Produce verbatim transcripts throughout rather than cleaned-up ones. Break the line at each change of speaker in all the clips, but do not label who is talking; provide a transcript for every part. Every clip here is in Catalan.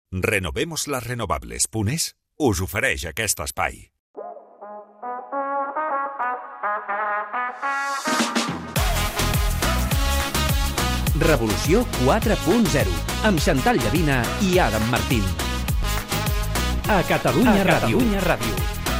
Renovemos les renovables. Punés us ofereix aquest espai.
Revolució quatre punt zero, amb Chantal Llavina i Adam Martín. A Catalunya Ràdio. Catalunya Ràdio.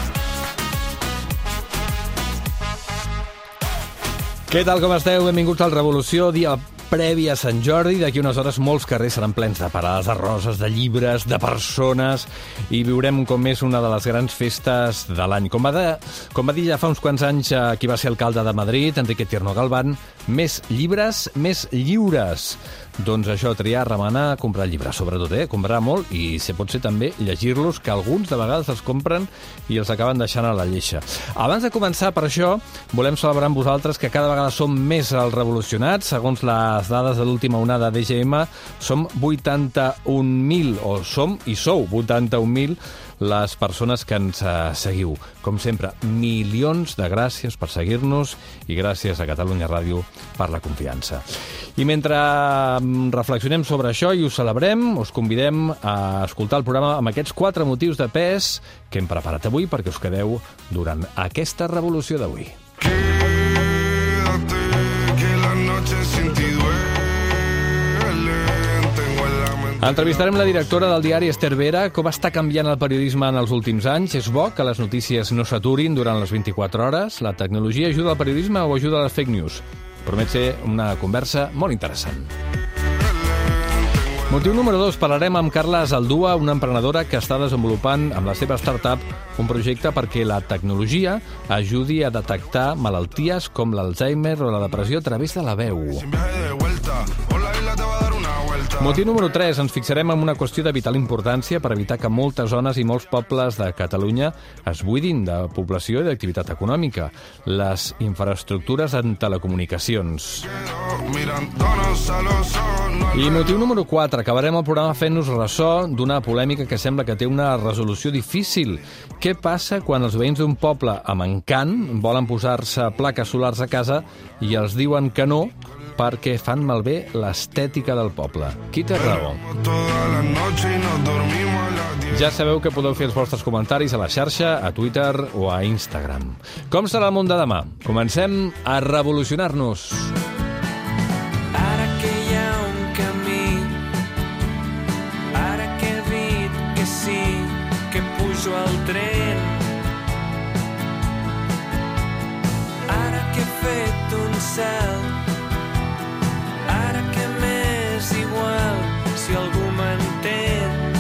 Què tal, com esteu? Benvinguts al Revolució, dia previ a Sant Jordi. D'aquí unes hores molts carrers seran plens de parades de roses, de llibres, de persones, i viurem un cop més una de les grans festes de l'any. Com va, de, com va dir ja fa uns quants anys qui va ser alcalde de Madrid, Enrique Tierno Galván, més llibres, més lliures. Doncs això, triar, remenar, comprar llibres, sobretot, eh? Comprar molt i, si pot ser, també llegir-los, que alguns de vegades els compren i els acaben deixant a la lleixa. Abans de començar, per això, volem celebrar amb vosaltres que cada vegada som més els revolucionats. Segons les dades de l'última onada D G M, som vuitanta-un mil, o som i sou vuitanta-un mil les persones que ens uh, seguiu. Com sempre, milions de gràcies per seguir-nos i gràcies a Catalunya Ràdio per la confiança. I mentre reflexionem sobre això i ho celebrem, us convidem a escoltar el programa amb aquests quatre motius de pes que hem preparat avui perquè us quedeu durant aquesta revolució d'avui.
Quédate, que la noche sin ti duele.
Entrevistarem la directora del diari Esther Vera. Com està canviant el periodisme en els últims anys? És bo que les notícies no s'aturin durant les vint-i-quatre hores? La tecnologia ajuda al periodisme o ajuda a les fake news? Promet ser una conversa molt interessant. Motiu número dos, parlarem amb Carla Zaldúa, una emprenedora que està desenvolupant amb la seva startup un projecte perquè la tecnologia ajudi a detectar malalties com l'Alzheimer o la depressió a través de la veu. Motiu número tres, ens fixarem en una qüestió de vital importància per evitar que moltes zones i molts pobles de Catalunya es buidin de població i d'activitat econòmica, les infraestructures en telecomunicacions. I motiu número quatre, acabarem el programa fent-nos ressò d'una polèmica que sembla que té una resolució difícil. Què passa quan els veïns d'un poble amb encant volen posar-se plaques solars a casa i els diuen que no perquè fan malbé l'estètica del poble? Qui té raó? Ja sabeu que podeu fer els vostres comentaris a la xarxa, a Twitter o a Instagram. Com serà el món de demà? Comencem a revolucionar-nos.
Ara que hi ha un camí, ara que he dit que sí, que pujo al tren, ara que he fet un cel, ara que m'és igual si algú m'entén,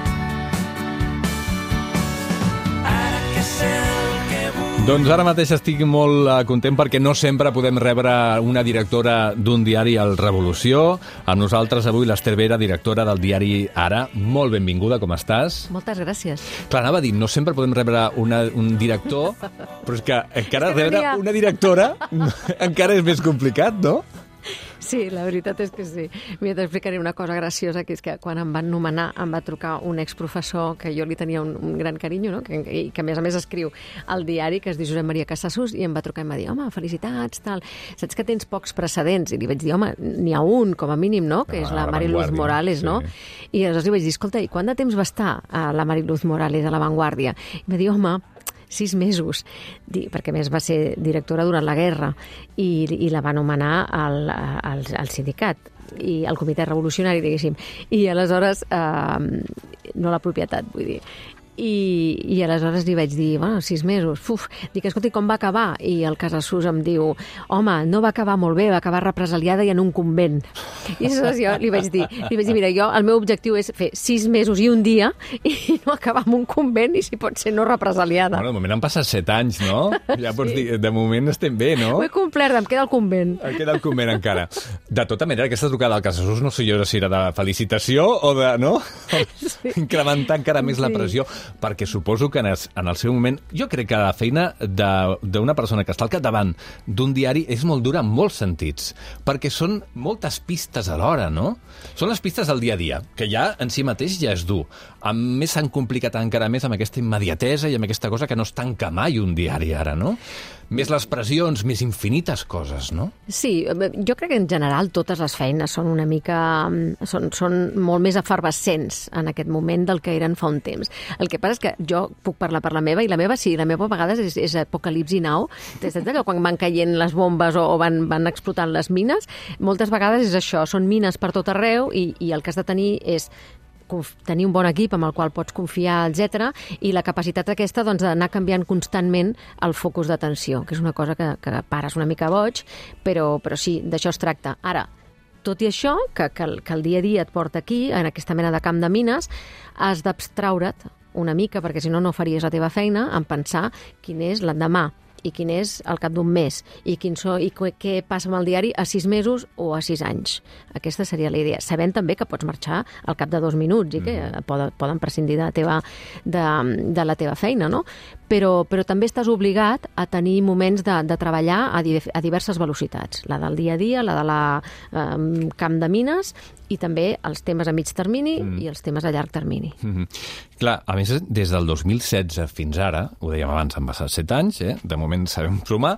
ara que sé el que vull.
Doncs ara mateix estic molt content perquè no sempre podem rebre una directora d'un diari al Revolució. Amb nosaltres avui l'Esther Vera, directora del diari Ara. Molt benvinguda, com estàs?
Moltes gràcies.
Clar, anava a dir, no sempre podem rebre una, un director, però és que encara és que rebre no una directora encara és més complicat, no?
Sí, la veritat és que sí. Mira, t'explicaré una cosa graciosa, que és que quan em van nomenar em va trucar un exprofessor que jo li tenia un, un gran carinyo, no? que, i que a més a més escriu al diari, que es diu Josep Maria Casassús, i em va trucar i em va dir, home, felicitats, tal. Saps que tens pocs precedents? I li vaig dir, home, n'hi ha un, com a mínim, no? Que és la Mariluz Morales, no? Sí. I aleshores li vaig dir, escolta, i quant de temps va estar a la Mariluz Morales a La Vanguardia? I em va dir, home, sis mesos, perquè més va ser directora durant la guerra i, i la va nomenar al, al, al sindicat i al comitè revolucionari, diguéssim. I aleshores, eh, no la propietat, vull dir. I, i aleshores li vaig dir, bueno, sis mesos, uf, dic, escolta, com va acabar? I el Casassús em diu, home, no va acabar molt bé, va acabar represaliada i en un convent. I aleshores jo li vaig dir, li vaig dir, mira, jo, el meu objectiu és fer sis mesos i un dia i no acabar en un convent i, si pot ser, no represaliada.
Bueno, de moment han passat set anys, no? Ja pots
Sí.
dir, de moment estem bé, no?
Ho he complert, em queda el convent.
Em queda el convent encara. De tota manera, aquesta trucada al Casassús no sé jo si era de felicitació o de, no? Sí. Incrementar encara més sí. la pressió. perquè suposo que en el, en el seu moment... Jo crec que la feina d'una persona que està al capdavant d'un diari és molt dura en molts sentits, perquè són moltes pistes alhora, no? Són les pistes del dia a dia, que ja en si mateix ja és dur. A més s'han complicat encara més amb aquesta immediatesa i amb aquesta cosa que no es tanca mai un diari ara, no? Més les pressions, més infinites coses, no?
Sí, jo crec que en general totes les feines són una mica... són, són molt més efervescents en aquest moment del que eren fa un temps. El que passa és que jo puc parlar per la meva, i la meva sí, la meva a vegades és, és apocalipsi now, des d'allò quan van caient les bombes o, o van, van explotant les mines, moltes vegades és això, són mines per tot arreu i, i el que has de tenir és tenir un bon equip amb el qual pots confiar, etcètera, i la capacitat aquesta doncs, d'anar canviant constantment el focus d'atenció, que és una cosa que, que pares una mica boig, però, però sí, d'això es tracta. Ara, tot i això, que, que, el, que el dia a dia et porta aquí, en aquesta mena de camp de mines, has d'abstraure't una mica, perquè si no, no faries la teva feina, en pensar quin és l'endemà, i quin és al cap d'un mes, i, quin so, i què passa amb el diari a sis mesos o a sis anys. Aquesta seria la idea. Sabent també que pots marxar al cap de dos minuts i que mm. poden, poden prescindir de la teva, de, de la teva feina, no? Però, però també estàs obligat a tenir moments de, de treballar a, di, a diverses velocitats. La del dia a dia, la de la eh, camp de mines, i també els temes a mig termini mm. i els temes a llarg termini.
Mm-hmm. Clar, a més, des del dos mil setze fins ara, ho dèiem abans, han passat set anys, eh? De moment sabem sumar,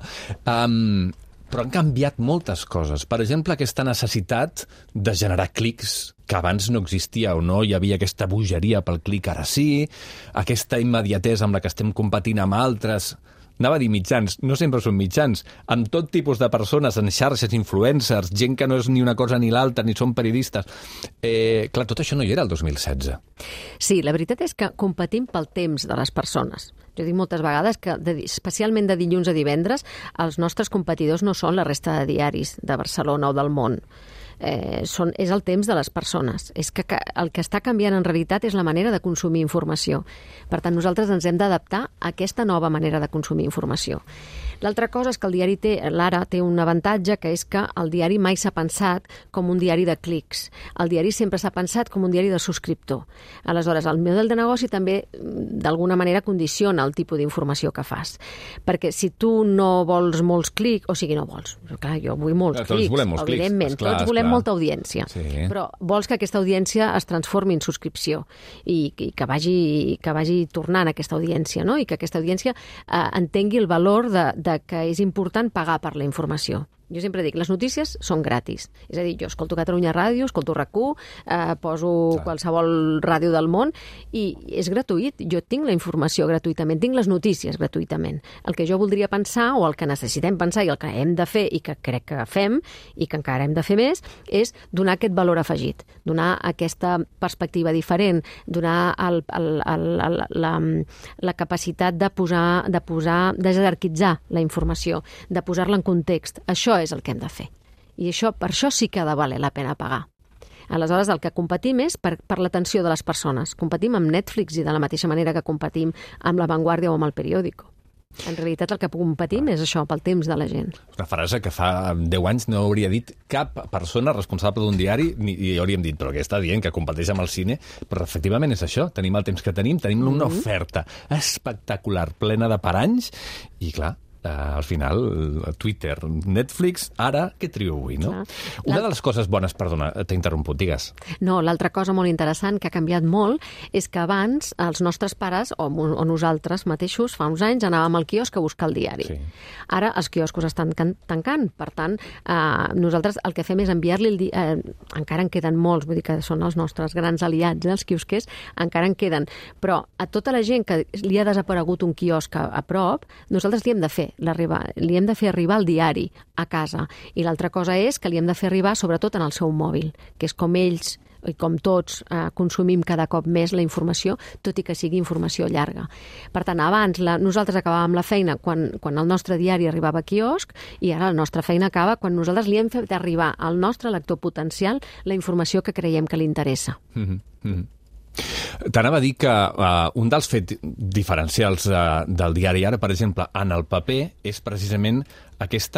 um, però han canviat moltes coses. Per exemple, aquesta necessitat de generar clics que abans no existia o no hi havia aquesta bogeria pel clic, ara sí, aquesta immediatesa amb la que estem competint amb altres... Anava a dir mitjans, no sempre són mitjans, amb tot tipus de persones, en xarxes, influencers, gent que no és ni una cosa ni l'altra, ni són periodistes. Eh, clar, tot això no hi era el dos mil setze.
Sí, la veritat és que competim pel temps de les persones. Jo dic moltes vegades que, de, especialment de dilluns a divendres, els nostres competidors no són la resta de diaris de Barcelona o del món. Eh, són, és el temps de les persones. És que, que el que està canviant en realitat és la manera de consumir informació. Per tant, nosaltres ens hem d'adaptar a aquesta nova manera de consumir informació. L'altra cosa és que el diari té, l'ara té un avantatge, que és que el diari mai s'ha pensat com un diari de clics. El diari sempre s'ha pensat com un diari de subscriptor. Aleshores, el model de negoci també, d'alguna manera, condiciona el tipus d'informació que fas. Perquè si tu no vols molts clics, o sigui, no vols, però clar, jo vull molts
clar,
clics,
molts
evidentment,
clics. Esclar,
tots volem
esclar.
molta audiència,
sí.
Però vols que aquesta audiència es transformi en subscripció i, i que, vagi, que vagi tornant aquesta audiència, no? I que aquesta audiència eh, entengui el valor de, de que és important pagar per la informació. Jo sempre dic, les notícies són gratis. És a dir, jo escolto Catalunya Ràdio, escolto R A C U, eh, poso Clar. qualsevol ràdio del món i és gratuït. Jo tinc la informació gratuïtament, tinc les notícies gratuïtament. El que jo voldria pensar, o el que necessitem pensar i el que hem de fer i que crec que fem i que encara hem de fer més, és donar aquest valor afegit, donar aquesta perspectiva diferent, donar el, el, el, el, la, la capacitat de posar, de posar, de jerarquitzar la informació, de posar-la en context. Això és el que hem de fer. I això, per això sí que ha de valer la pena pagar. Aleshores, el que competim és per, per l'atenció de les persones. Competim amb Netflix i de la mateixa manera que competim amb La Vanguardia o amb El Periódico. En realitat, el que competim és això, pel temps de la gent.
Una frase que fa deu anys no hauria dit cap persona responsable d'un diari i hauríem dit, però què està dient, que competeix amb el cine? Però efectivament és això, tenim el temps que tenim, tenim una mm-hmm. oferta espectacular, plena de paranys, i clar, Uh, al final, Twitter, Netflix, ara, què trio avui, no? Clar. Una de les coses bones, perdona, t'he interromput, digues.
No, l'altra cosa molt interessant que ha canviat molt és que abans els nostres pares, o, o nosaltres mateixos, fa uns anys, anàvem al quiosc a buscar el diari. Sí. Ara els quioscos estan tancant, per tant, uh, nosaltres el que fem és enviar-li el diari, uh, encara en queden molts, vull dir que són els nostres grans aliats, els quiosquers, encara en queden, però a tota la gent que li ha desaparegut un quiosc a, a prop, nosaltres li hem de fer li hem de fer arribar el diari a casa. I l'altra cosa és que li hem de fer arribar sobretot en el seu mòbil, que és com ells i com tots eh, consumim cada cop més la informació, tot i que sigui informació llarga. Per tant, abans la, nosaltres acabàvem la feina quan, quan el nostre diari arribava a quiosc i ara la nostra feina acaba quan nosaltres li hem fet arribar al nostre lector potencial la informació que creiem que li interessa.
Mm-hmm. Mm-hmm. T'anava a dir que uh, un dels fets diferencials uh, del diari ara, per exemple, en el paper, és precisament aquesta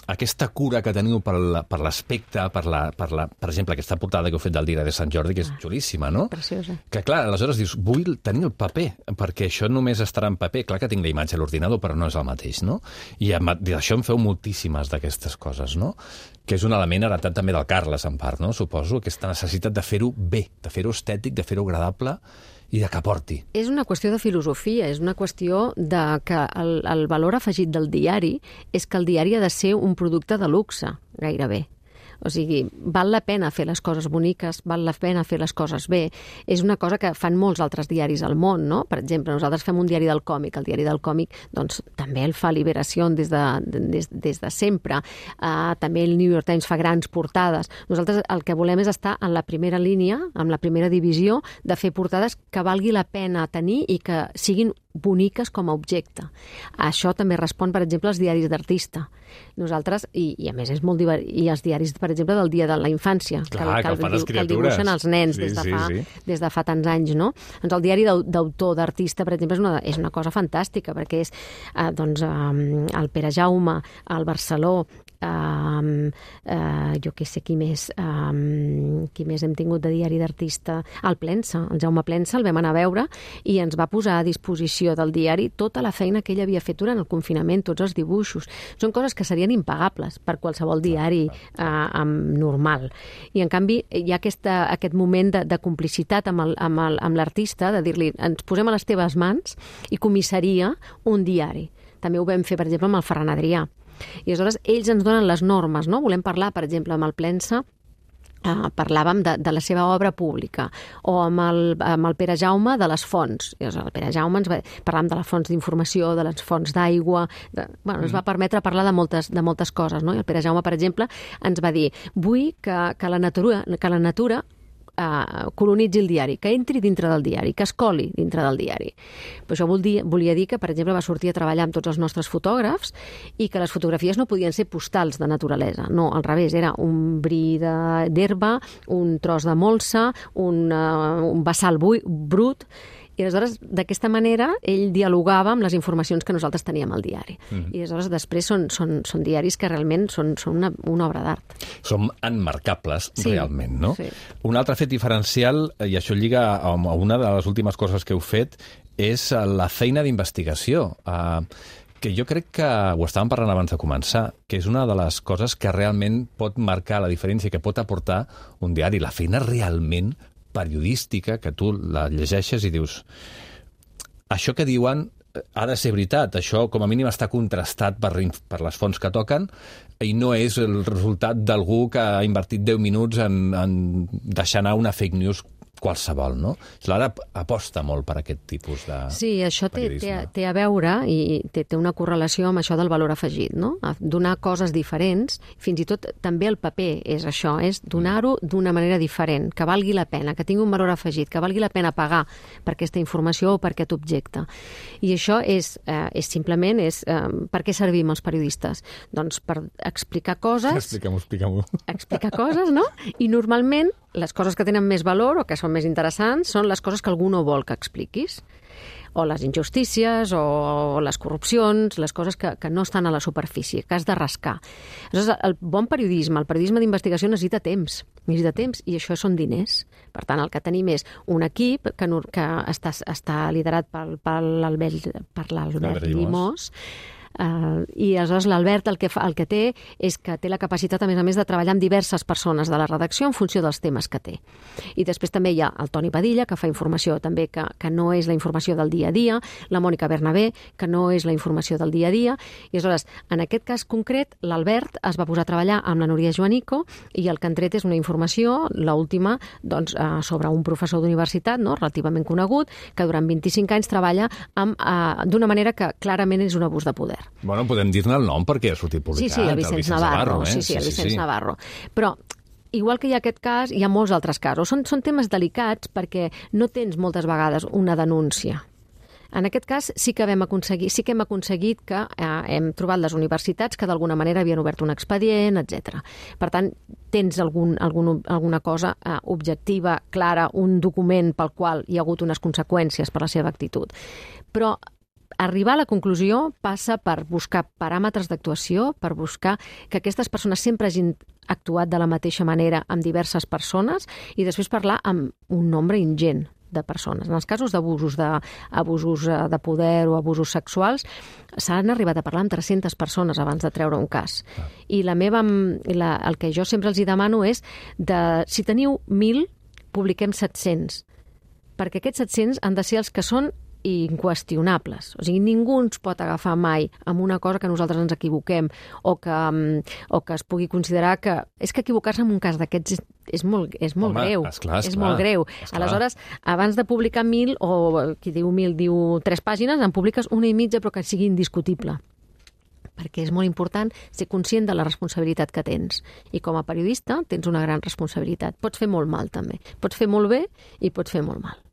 aquesta cura que teniu per la- per l'aspecte, per, la, per, la, per exemple, aquesta portada que heu fet del Diari de Sant Jordi, que és xulíssima, no?
Preciosa.
Que clar, aleshores dius, vull tenir el paper, perquè això només estarà en paper. Clar que tinc la imatge a l'ordinador, però no és el mateix, no? I amb- d'això en feu moltíssimes d'aquestes coses, no? Que és un element heretat també del Carles, en part, no? Suposo, aquesta necessitat de fer-ho bé, de fer-ho estètic, de fer-ho agradable i de que aporti.
És una qüestió de filosofia, és una qüestió de que el, el valor afegit del diari és que el diari ha de ser un producte de luxe, gairebé. O sigui, val la pena fer les coses boniques, val la pena fer les coses bé. És una cosa que fan molts altres diaris al món, no? Per exemple, nosaltres fem un diari del còmic. El diari del còmic, doncs, també el fa Liberació des de, des, des de sempre. Uh, també el New York Times fa grans portades. Nosaltres el que volem és estar en la primera línia, en la primera divisió, de fer portades que valgui la pena tenir i que siguin boniques com a objecte. Això també respon, per exemple, als diaris d'artista. Nosaltres, i, i a més és molt divertit, i els diaris, per exemple, del Dia de la Infància,
Clar, que
el,
el fan les
que el dibuixen
criatures.
els nens
Sí,
des, de
sí,
fa,
sí.
des de fa tants anys, no? Doncs el diari d'au- d'autor, d'artista, per exemple, és una, és una cosa fantàstica, perquè és eh, doncs, eh, el Pere Jaume, el Barceló, eh, eh, jo què sé, qui més, eh, qui més hem tingut de diari d'artista? El Plensa, el Jaume Plensa, el vam anar a veure i ens va posar a disposició del diari tota la feina que ell havia fet durant el confinament, tots els dibuixos. Són coses que serien impagables per qualsevol diari eh, amb, normal. I, en canvi, hi ha aquesta, aquest moment de, de complicitat amb el- amb el- amb l'artista, de dir-li, ens posem a les teves mans i comissaria un diari. També ho vam fer, per exemple, amb el Ferran Adrià. I aleshores ells ens donen les normes, no? Volem parlar, per exemple, amb el Plensa, Uh, parlàvem de, de la seva obra pública, o amb el, amb el Pere Jaume de les fonts. I, el Pere Jaume ens va, parlàvem de les fonts d'informació, de les fonts d'aigua, de, bueno, ens va permetre parlar de moltes, de moltes coses, no? I el Pere Jaume, per exemple, ens va dir, vull que, que la natura, que la natura Uh, colonitzi el diari, que entri dintre del diari, que es coli dintre del diari. Però això vol dir, volia dir que, per exemple, va sortir a treballar amb tots els nostres fotògrafs i que les fotografies no podien ser postals de naturalesa. No, al revés, era un bri de- d'herba, un tros de molsa, un, uh, un bassal bui, brut, i aleshores, d'aquesta manera, ell dialogava amb les informacions que nosaltres teníem al diari. Mm. I aleshores, després, són, són, són diaris que realment són, són una, una obra d'art.
Som enmarcables,
Sí,
realment, no?
sí.
Un altre fet diferencial, i això lliga a a una de les últimes coses que heu fet, és la feina d'investigació. Uh, que jo crec que ho estàvem parlant abans de començar, que és una de les coses que realment pot marcar la diferència, que pot aportar un diari. La feina realment periodística, que tu la llegeixes i dius, això que diuen ha de ser veritat, això com a mínim està contrastat per, per les fonts que toquen i no és el resultat d'algú que ha invertit deu minuts en, en deixar anar una fake news qualsevol, no? L'Ara aposta molt per aquest tipus de
Sí, això té, té,
periodisme.
té a veure i té, té una correlació amb això del valor afegit, no? A donar coses diferents, fins i tot també el paper és això, és donar-ho d'una manera diferent, que valgui la pena, que tingui un valor afegit, que valgui la pena pagar per aquesta informació o per aquest objecte. I això és, eh, és simplement és, eh, per què servim els periodistes? Doncs per explicar coses,
Explica-m'ho, explica-m'ho.
explicar coses, no? I normalment les coses que tenen més valor o que són més interessants són les coses que algú no vol que expliquis. O les injustícies, o les corrupcions, les coses que, que no estan a la superfície, que has de rascar. Aleshores, el bon periodisme, el periodisme d'investigació necessita temps, necessita temps, i això són diners. Per tant, el que tenim és un equip que, no- que està, està liderat pel, per l'Albert per l'Albert
Albert Llimós.
Llimós, Uh, i aleshores l'Albert el que, fa, el que té és que té la capacitat, a més a més, de treballar amb diverses persones de la redacció en funció dels temes que té. I després també hi ha el Toni Padilla, que fa informació també que, que no és la informació del dia a dia, la Mònica Bernabé, que no és la informació del dia a dia, i aleshores, en aquest cas concret, l'Albert es va posar a treballar amb la Núria Joanico i el que han tret és una informació, l'última, doncs, uh, sobre un professor d'universitat, no?, relativament conegut, que durant vint-i-cinc anys treballa amb, uh, d'una manera que clarament és un abús de poder.
Bueno, podem dir-ne el nom perquè ha sortit publicat.
Sí, sí, el Vicenç, Navarro,
eh?
sí, sí, el Vicenç Navarro. Però igual que hi ha aquest cas, hi ha molts altres casos. Són, són temes delicats perquè no tens moltes vegades una denúncia. En aquest cas sí que vam aconseguir, sí que hem aconseguit que eh, hem trobat les universitats que d'alguna manera havien obert un expedient, etcètera. Per tant, tens algun, algun, alguna cosa eh, objectiva, clara, un document pel qual hi ha hagut unes conseqüències per la seva actitud. Però arribar a la conclusió passa per buscar paràmetres d'actuació, per buscar que aquestes persones sempre hagin actuat de la mateixa manera amb diverses persones i després parlar amb un nombre ingent de persones. En els casos d'abusos de, abusos de poder o abusos sexuals s'han arribat a parlar amb tres-centes persones abans de treure un cas. Ah. I la meva, la, el que jo sempre els hi demano és de, si teniu mil, publiquem set-cents, perquè aquests set-cents han de ser els que són inqüestionables. O sigui, ningú ens pot agafar mai amb una cosa que nosaltres ens equivoquem o que, o que es pugui considerar que... És que equivocar-se en un cas d'aquests és, és molt, és molt Home, greu.
Esclar, esclar,
és molt greu.
Esclar.
Aleshores, abans de publicar mil, o qui diu mil diu tres pàgines, en publiques una i mitja però que sigui indiscutible. Perquè és molt important ser conscient de la responsabilitat que tens. I com a periodista tens una gran responsabilitat. Pots fer molt mal, també. Pots fer molt bé i pots fer molt mal.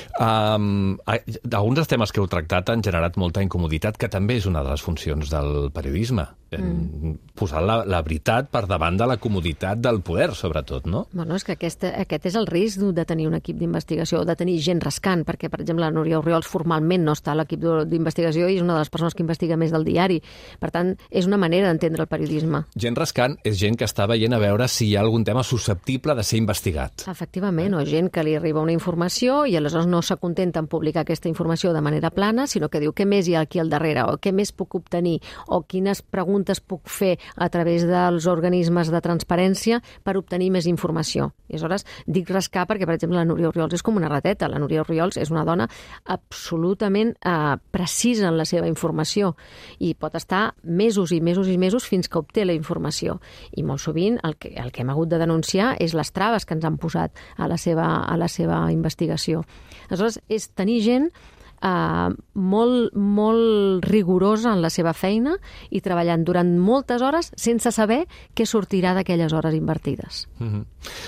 Um, alguns dels temes que heu tractat han generat molta incomoditat, que també és una de les funcions del periodisme. Mm. Posar la, la veritat per davant de la comoditat del poder, sobretot, no?
Bueno, és que aquest, aquest és el risc de tenir un equip d'investigació, de tenir gent rascant, perquè, per exemple, la Núria Orriols formalment no està a l'equip d'investigació i és una de les persones que investiga més del diari. Per tant, és una manera d'entendre el periodisme.
Gent rascant és gent que està veient a veure si hi ha algun tema susceptible de ser investigat.
Efectivament, o gent que li arriba una informació i aleshores no s'acontenta en publicar aquesta informació de manera plana, sinó que diu què més hi ha aquí al darrere, o què més puc obtenir, o quines preguntes puc fer a través dels organismes de transparència per obtenir més informació. I aleshores dic rascar perquè, per exemple, la Núria Orriols és com una rateta. La Núria Orriols és una dona absolutament eh, precisa en la seva informació i pot estar mesos i mesos i mesos fins que obté la informació. I molt sovint el que, el que hem hagut de denunciar és les traves que ens han posat a la seva, a la seva investigació. Aleshores, és tenir gent Uh, molt, molt rigorosa en la seva feina i treballant durant moltes hores sense saber què sortirà d'aquelles hores invertides.
Mm-hmm.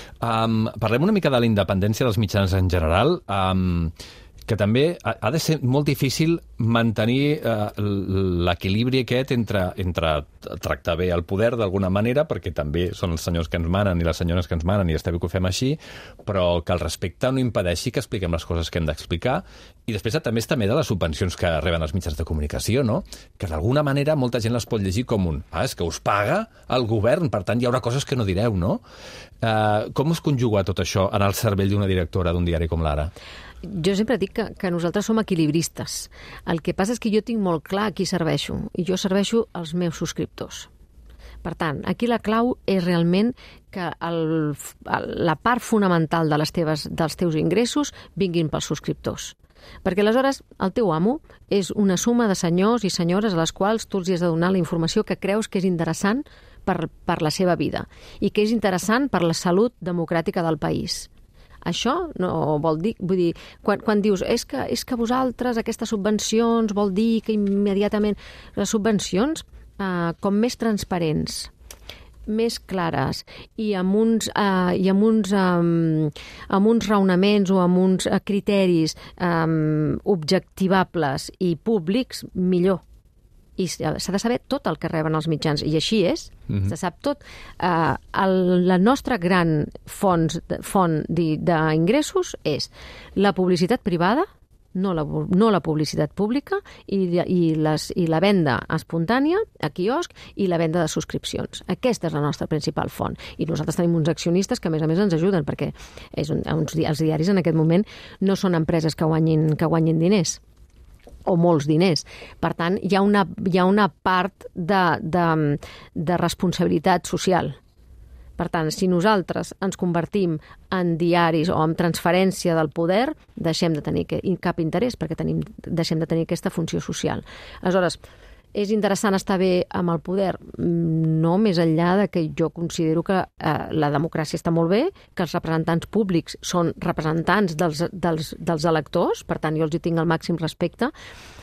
um, parlem una mica de la independència dels mitjans en general, um, que també ha de ser molt difícil mantenir uh, l'equilibri aquest entre, entre tractar bé el poder d'alguna manera, perquè també són els senyors que ens manen i les senyores que ens manen i està bé que ho fem així, però que el respecte no impedeixi que expliquem les coses que hem d'explicar. I després també és també de les subvencions que reben els mitjans de comunicació, no? Que d'alguna manera molta gent les pot llegir com un ah, és que us paga el govern, per tant hi haurà coses que no direu, no? Uh, com es conjuga tot això en el cervell d'una directora d'un diari com l'Ara?
Jo sempre dic que, que nosaltres som equilibristes. El que passa és que jo tinc molt clar a qui serveixo, i jo serveixo als meus subscriptors. Per tant, aquí la clau és realment que el, la part fonamental de les teves, dels teus ingressos vinguin pels subscriptors. Perquè aleshores el teu amo és una suma de senyors i senyores a les quals tu els has de donar la informació que creus que és interessant per, per la seva vida i que és interessant per la salut democràtica del país. Això no vol dir... Vull dir, quan, quan dius és que, és que vosaltres aquestes subvencions vol dir que immediatament... Les subvencions, eh, com més transparents, més clares i amb uns, eh, i amb uns, eh, amb uns raonaments o amb uns criteris eh, objectivables i públics, millor. I s'ha de saber tot el que reben els mitjans, i així és, mm-hmm. se sap tot. Uh, el, la nostra gran font, font d'ingressos és la publicitat privada, no la, no la publicitat pública, i, i, les, i la venda espontània a quiosc i la venda de subscripcions. Aquesta és la nostra principal font. I nosaltres tenim uns accionistes que, a més a més, ens ajuden, perquè és un, uns, els diaris en aquest moment no són empreses que guanyin, que guanyin diners, o molts diners. Per tant, hi ha una, hi ha una part de, de, de responsabilitat social. Per tant, si nosaltres ens convertim en diaris o en transferència del poder, deixem de tenir cap interès, perquè tenim, deixem de tenir aquesta funció social. Aleshores, és interessant estar bé amb el poder? No, més enllà de que jo considero que eh, la democràcia està molt bé, que els representants públics són representants dels, dels, dels electors, per tant jo els hi tinc el màxim respecte,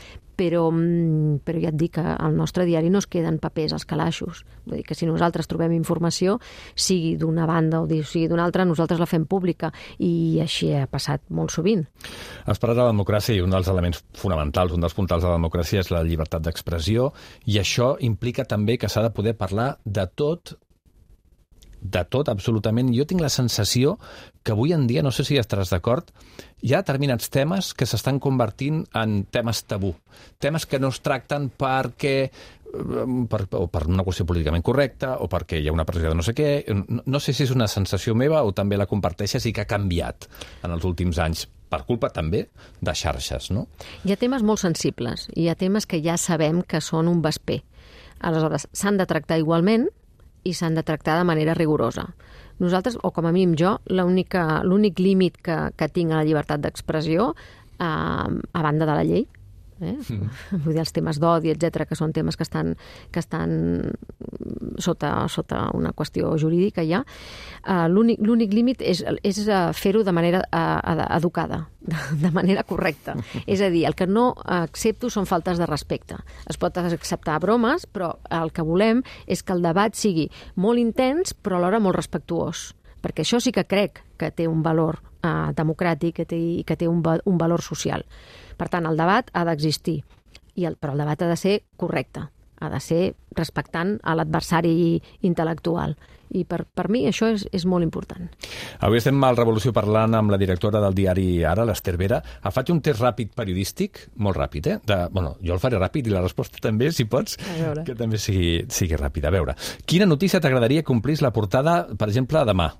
però, però ja et dic que al nostre diari no es queden papers als calaixos. Vull dir que si nosaltres trobem informació, sigui d'una banda o sigui d'una altra, nosaltres la fem pública, i així ha passat molt sovint.
Has parlat de la democràcia i un dels elements fonamentals, un dels puntals de la democràcia és la llibertat d'expressió, i això implica també que s'ha de poder parlar de tot de tot, absolutament. Jo tinc la sensació que avui en dia, no sé si estaràs d'acord, hi ha determinats temes que s'estan convertint en temes tabú. Temes que no es tracten perquè per, o per una qüestió políticament correcta o perquè hi ha una pressió de no sé què. No, no sé si és una sensació meva o també la comparteixes i que ha canviat en els últims anys, per culpa també de xarxes, no?
Hi ha temes molt sensibles, hi ha temes que ja sabem que són un vesper. Aleshores, s'han de tractar igualment i s'han de tractar de manera rigorosa. Nosaltres, o com a mínim jo, l'únic límit que, que tinc a la llibertat d'expressió, eh, a banda de la llei, eh? Mm. Vull dir, els temes d'odi, etcètera, que són temes que estan, que estan sota, sota una qüestió jurídica ja, uh, l'únic límit és, és fer-ho de manera uh, educada, de manera correcta. És a dir, el que no accepto són faltes de respecte. Es pot acceptar bromes, però el que volem és que el debat sigui molt intens, però alhora molt respectuós. Perquè això sí que crec que té un valor uh, democràtic, que té, que té un, un valor social. Per tant, el debat ha d'existir, i el, però el debat ha de ser correcte, ha de ser respectant a l'adversari intel·lectual. I per, per mi això és, és molt important.
Avui estem al Revolució parlant amb la directora del diari Ara, l'Ester Vera. Faig un test ràpid periodístic, molt ràpid, eh? De, bueno, jo el faré ràpid i la resposta també, si pots, que també sigui, sigui ràpida. A veure, quina notícia t'agradaria que omplís la portada, per exemple, demà?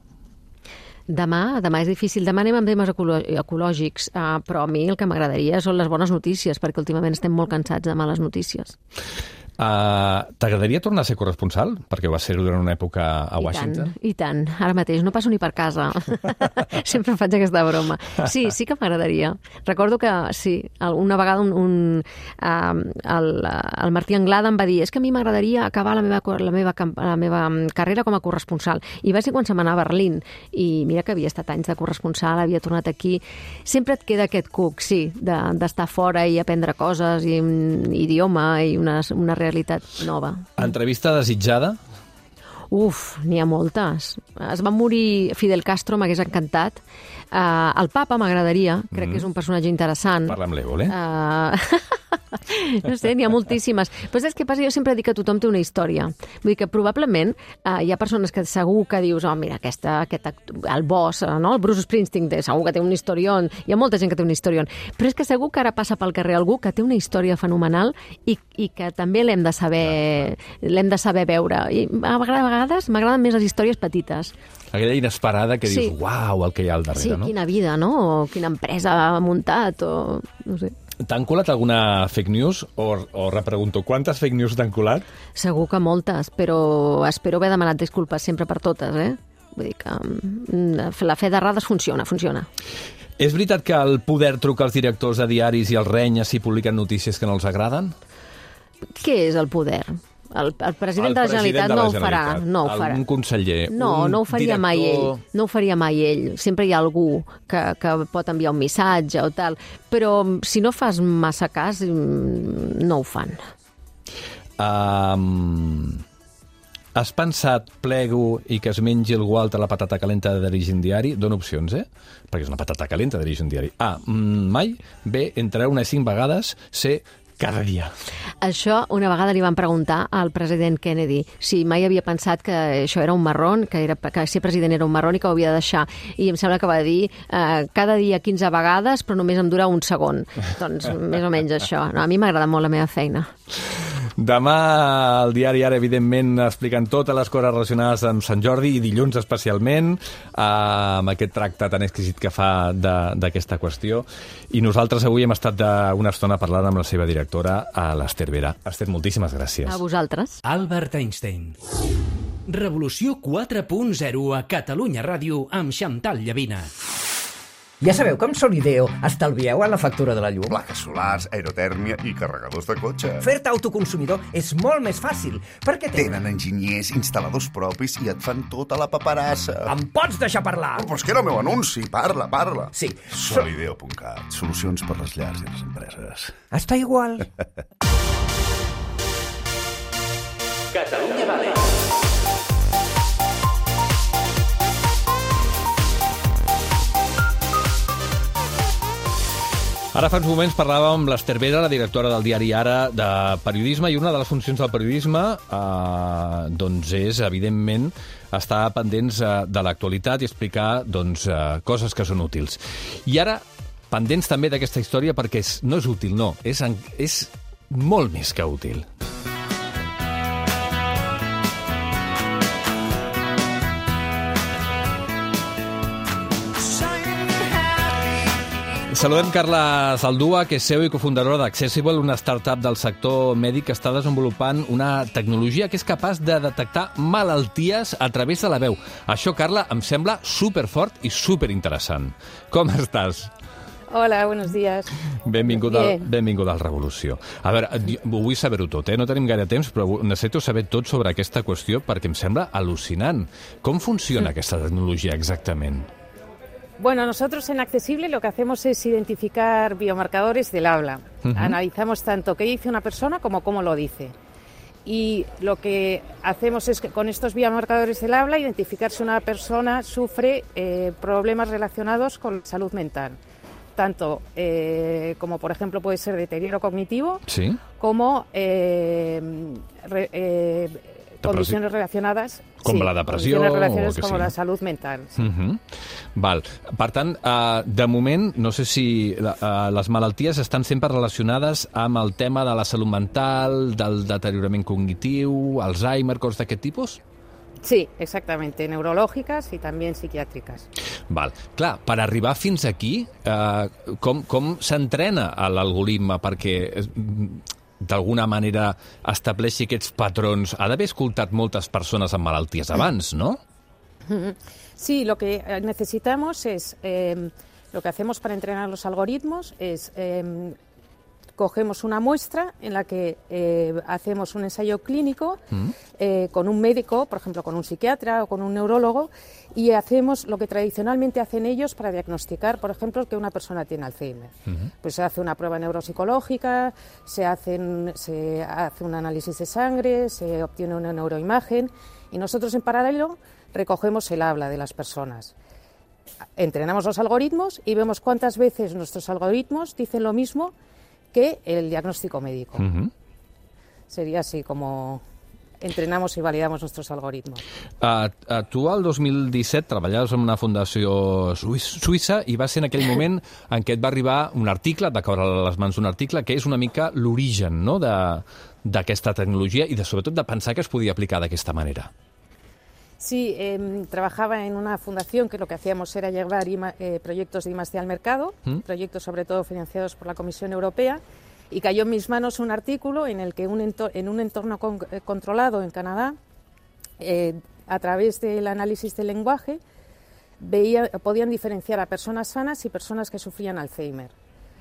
Demà, demà és difícil. Demà anem amb temes ecològics, uh, però a mi el que m'agradaria són les bones notícies, perquè últimament estem molt cansats de males notícies.
Uh, T'agradaria tornar a ser corresponsal? Perquè ho vas ser durant una època a Washington.
I tant, i tant. Ara mateix no passo ni per casa. Sempre faig aquesta broma. Sí, sí que m'agradaria. Recordo que, sí, una vegada un, un, uh, el, el Martí Anglada em va dir és que a mi m'agradaria acabar la meva, la, meva, la meva carrera com a corresponsal. I va ser quan se m'anà a Berlín. I mira que havia estat anys de corresponsal, havia tornat aquí. Sempre et queda aquest cuc, sí, d'estar fora i aprendre coses, i un idioma, i una, una realitat nova.
Entrevista desitjada?
Uf, n'hi ha moltes. Es va morir Fidel Castro, m'hagués encantat. Uh, el papa m'agradaria, crec mm. que és un personatge interessant.
Parla amb l'Evo, eh?
Uh... no sé, n'hi ha moltíssimes. Però saps què passa? Jo sempre dic que tothom té una història. Vull dir que probablement uh, hi ha persones que segur que dius, oh, mira, aquesta, aquest, el boss, no? El Bruce Springsteen, té, segur que té un historión. Hi ha molta gent que té un historión. Però és que segur que ara passa pel carrer algú que té una història fenomenal i, i que també l'hem de saber l'hem de saber veure. I a vegades m'agraden més les històries petites.
Aquella inesperada que
sí.
dius, uau, el que hi ha al darrere,
sí,
no?
Sí, quina vida, no? O quina empresa ha muntat, o no sé.
T'han colat alguna fake news? O, o repregunto, quantes fake news t'han colat?
Segur que moltes, però espero haver demanat disculpes sempre per totes, eh? Vull dir que la fe d'errades funciona, funciona.
És veritat que el poder truca als directors de diaris i els renya si publiquen notícies que no els agraden?
Què és el poder? El, el president el de la Generalitat no ho farà. No ho farà.
Un conseller,
no,
un
no ho faria
director...
mai ell. No ho faria mai ell. Sempre hi ha algú que, que pot enviar un missatge o tal. Però si no fas massa cas, no ho fan.
Um, has pensat plego i que es mengi el gualt a la patata calenta d'origen diari? Dóna opcions, eh? Perquè és una patata calenta d'origen diari. A, mai. B, entre una i cinc vegades. C, cada dia.
Això una vegada li van preguntar al president Kennedy si mai havia pensat que això era un marrón, que, era, que ser president era un marrón i que ho havia de deixar. I em sembla que va dir eh, cada dia quinze vegades, però només em dura un segon. Doncs més o menys això. No, a mi m'agrada molt la meva feina.
Demà el diari Ara, evidentment, explicant totes les coses relacionades amb Sant Jordi i dilluns especialment, eh, amb aquest tracte tan exquisit que fa d'aquesta qüestió. I nosaltres avui hem estat una estona parlant amb la seva directora, a l'Ester Vera. Ester, moltíssimes gràcies.
A vosaltres.
Albert Einstein. Revolució quatre punt zero a Catalunya Ràdio amb Xantal Llavina.
Ja sabeu com Solideo estalvieu en la factura de la llum?
Plaques solars, aerotèrmia i carregadors de cotxe.
Fer-te autoconsumidor és molt més fàcil, perquè
tenen... Tenen enginyers, instal·ladors propis i et fan tota la paperassa.
Em pots deixar parlar?
Oh, però és que era el meu anunci. Parla, parla.
Sí.
Solideo punt cat. Solucions per les llars i les empreses.
Està igual.
Catalunya Vale.
Ara fa uns moments parlàvem amb l'Ester Vera, la directora del diari Ara de periodisme, i una de les funcions del periodisme eh, doncs és, evidentment, estar pendents eh, de l'actualitat i explicar doncs, eh, coses que són útils. I ara, pendents també d'aquesta història, perquè és, no és útil, no, és, és molt més que útil. Saludem Carla Zaldúa, que és C E O i cofundadora d'Accessible, una startup del sector mèdic que està desenvolupant una tecnologia que és capaç de detectar malalties a través de la veu. Això, Carla, em sembla superfort i superinteressant. Com estàs?
Hola, buenos días.
Benvingut al, benvingut al Revolució. A veure, vull saber-ho tot, eh? No tenim gaire temps, però necessito saber tot sobre aquesta qüestió perquè em sembla al·lucinant. Com funciona aquesta tecnologia exactament?
Bueno, nosotros en Accessible lo que hacemos es identificar biomarcadores del habla. Uh-huh. Analizamos tanto qué dice una persona como cómo lo dice. Y lo que hacemos es que con estos biomarcadores del habla identificar si una persona sufre eh, problemas relacionados con salud mental. Tanto eh, como, por ejemplo, puede ser deterioro cognitivo, ¿sí? como eh, re, eh, condiciones relacionades
com
sí,
la depressió
relacionades
o
com
sí.
la salut mental. Sí.
Uh-huh. Val. Per tant, uh, de moment, no sé si uh, les malalties estan sempre relacionades amb el tema de la salut mental, del deteriorament cognitiu, Alzheimer, coses d'aquest tipus?
Sí, exactamente, neurològiques i també psiquiàtriques.
Val. Clar, per arribar fins aquí, uh, com, com s'entrena l'algoritme perquè d'alguna manera estableixi aquests patrons? Ha d'haver escoltat moltes persones amb malalties abans, ¿no?
Sí, lo que necesitamos es, eh, lo que hacemos para entrenar los algoritmos es, eh, cogemos una muestra en la que eh, hacemos un ensayo clínico ¿Mm? eh, con un médico, por ejemplo, con un psiquiatra o con un neurólogo, y hacemos lo que tradicionalmente hacen ellos para diagnosticar, por ejemplo, que una persona tiene Alzheimer. Uh-huh. Pues se hace una prueba neuropsicológica, se, hacen, se hace un análisis de sangre, se obtiene una neuroimagen, y nosotros en paralelo recogemos el habla de las personas. Entrenamos los algoritmos y vemos cuántas veces nuestros algoritmos dicen lo mismo que el diagnóstico médico. Uh-huh. Sería así como entrenamos i validamos nuestros algoritmos.
Uh, uh, tu al dos mil disset treballaves en una fundació suïssa i va ser en aquell moment en què et va arribar un article, va caure a les mans un article, que és una mica l'origen, no?, d'aquesta tecnologia i de, sobretot de pensar que es podia aplicar d'aquesta manera.
Sí, eh, trabajaba en una fundación que lo que hacíamos era llevar ima, eh, proyectos de I más D al mercado, ¿Mm? proyectos sobre todo financiados por la Comisión Europea, y cayó en mis manos un artículo en el que un entor- en un entorno con- eh, controlado en Canadá, eh, a través del análisis del lenguaje, veía, podían diferenciar a personas sanas y personas que sufrían Alzheimer.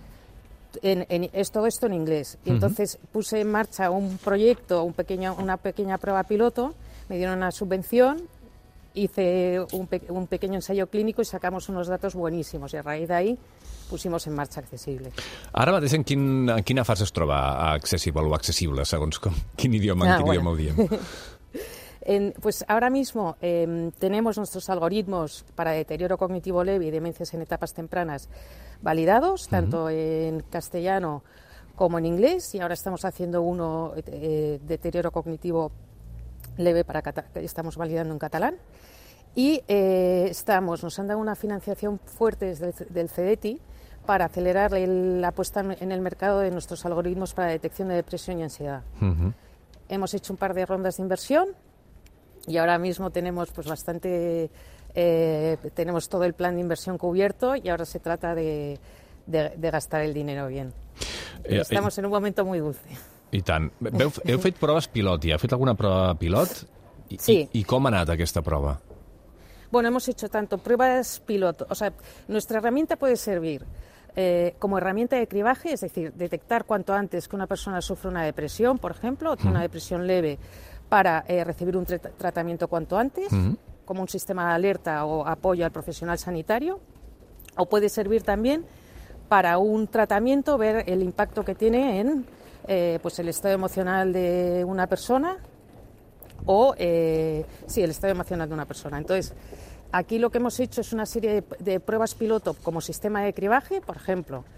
En, en, es todo esto en inglés. Y entonces uh-huh. puse en marcha un proyecto, un pequeño, una pequeña prueba piloto. Me dieron una subvención, hice un, pe- un pequeño ensayo clínico y sacamos unos datos buenísimos. Y a raíz de ahí pusimos en marxa Accessible.
Ara mateix en, quin, en quina fase es troba Accessible o Accessible, segons com, quin idioma, en
ah,
quin
bueno.
idioma ho diem?
en, pues ahora mismo eh, tenemos nuestros algoritmos para deterioro cognitivo leve y demencias en etapas tempranas validados, tanto uh-huh. en castellano como en inglés, y ahora estamos haciendo uno eh, deterioro cognitivo leve para cata- que estamos validando en catalán, y eh, estamos, nos han dado una financiación fuerte desde el, del CEDETI para acelerar el, la puesta en el mercado de nuestros algoritmos para detección de depresión y ansiedad. Uh-huh. Hemos hecho un par de rondas de inversión y ahora mismo tenemos pues bastante, eh, tenemos todo el plan de inversión cubierto y ahora se trata de, de, de gastar el dinero bien. Eh, Estamos eh, en un momento muy dulce.
I tant. Veu, heu fet proves pilot, ja? Heu fet alguna prova pilot? I,
sí.
I, I com ha anat aquesta prova?
Bueno, hemos hecho tanto pruebas piloto, o sea, nuestra herramienta puede servir eh, como herramienta de cribaje, es decir, detectar cuanto antes que una persona sufre una depresión, por ejemplo, o tiene una depresión leve, para eh, recibir un tra- tratamiento cuanto antes, uh-huh. como un sistema de alerta o apoyo al profesional sanitario, o puede servir también para un tratamiento, ver el impacto que tiene en eh, pues el estado emocional de una persona, o eh, sí, el estado emocional de una persona. Entonces, aquí lo que hemos hecho es una serie de, de pruebas piloto como sistema de cribaje. Por ejemplo,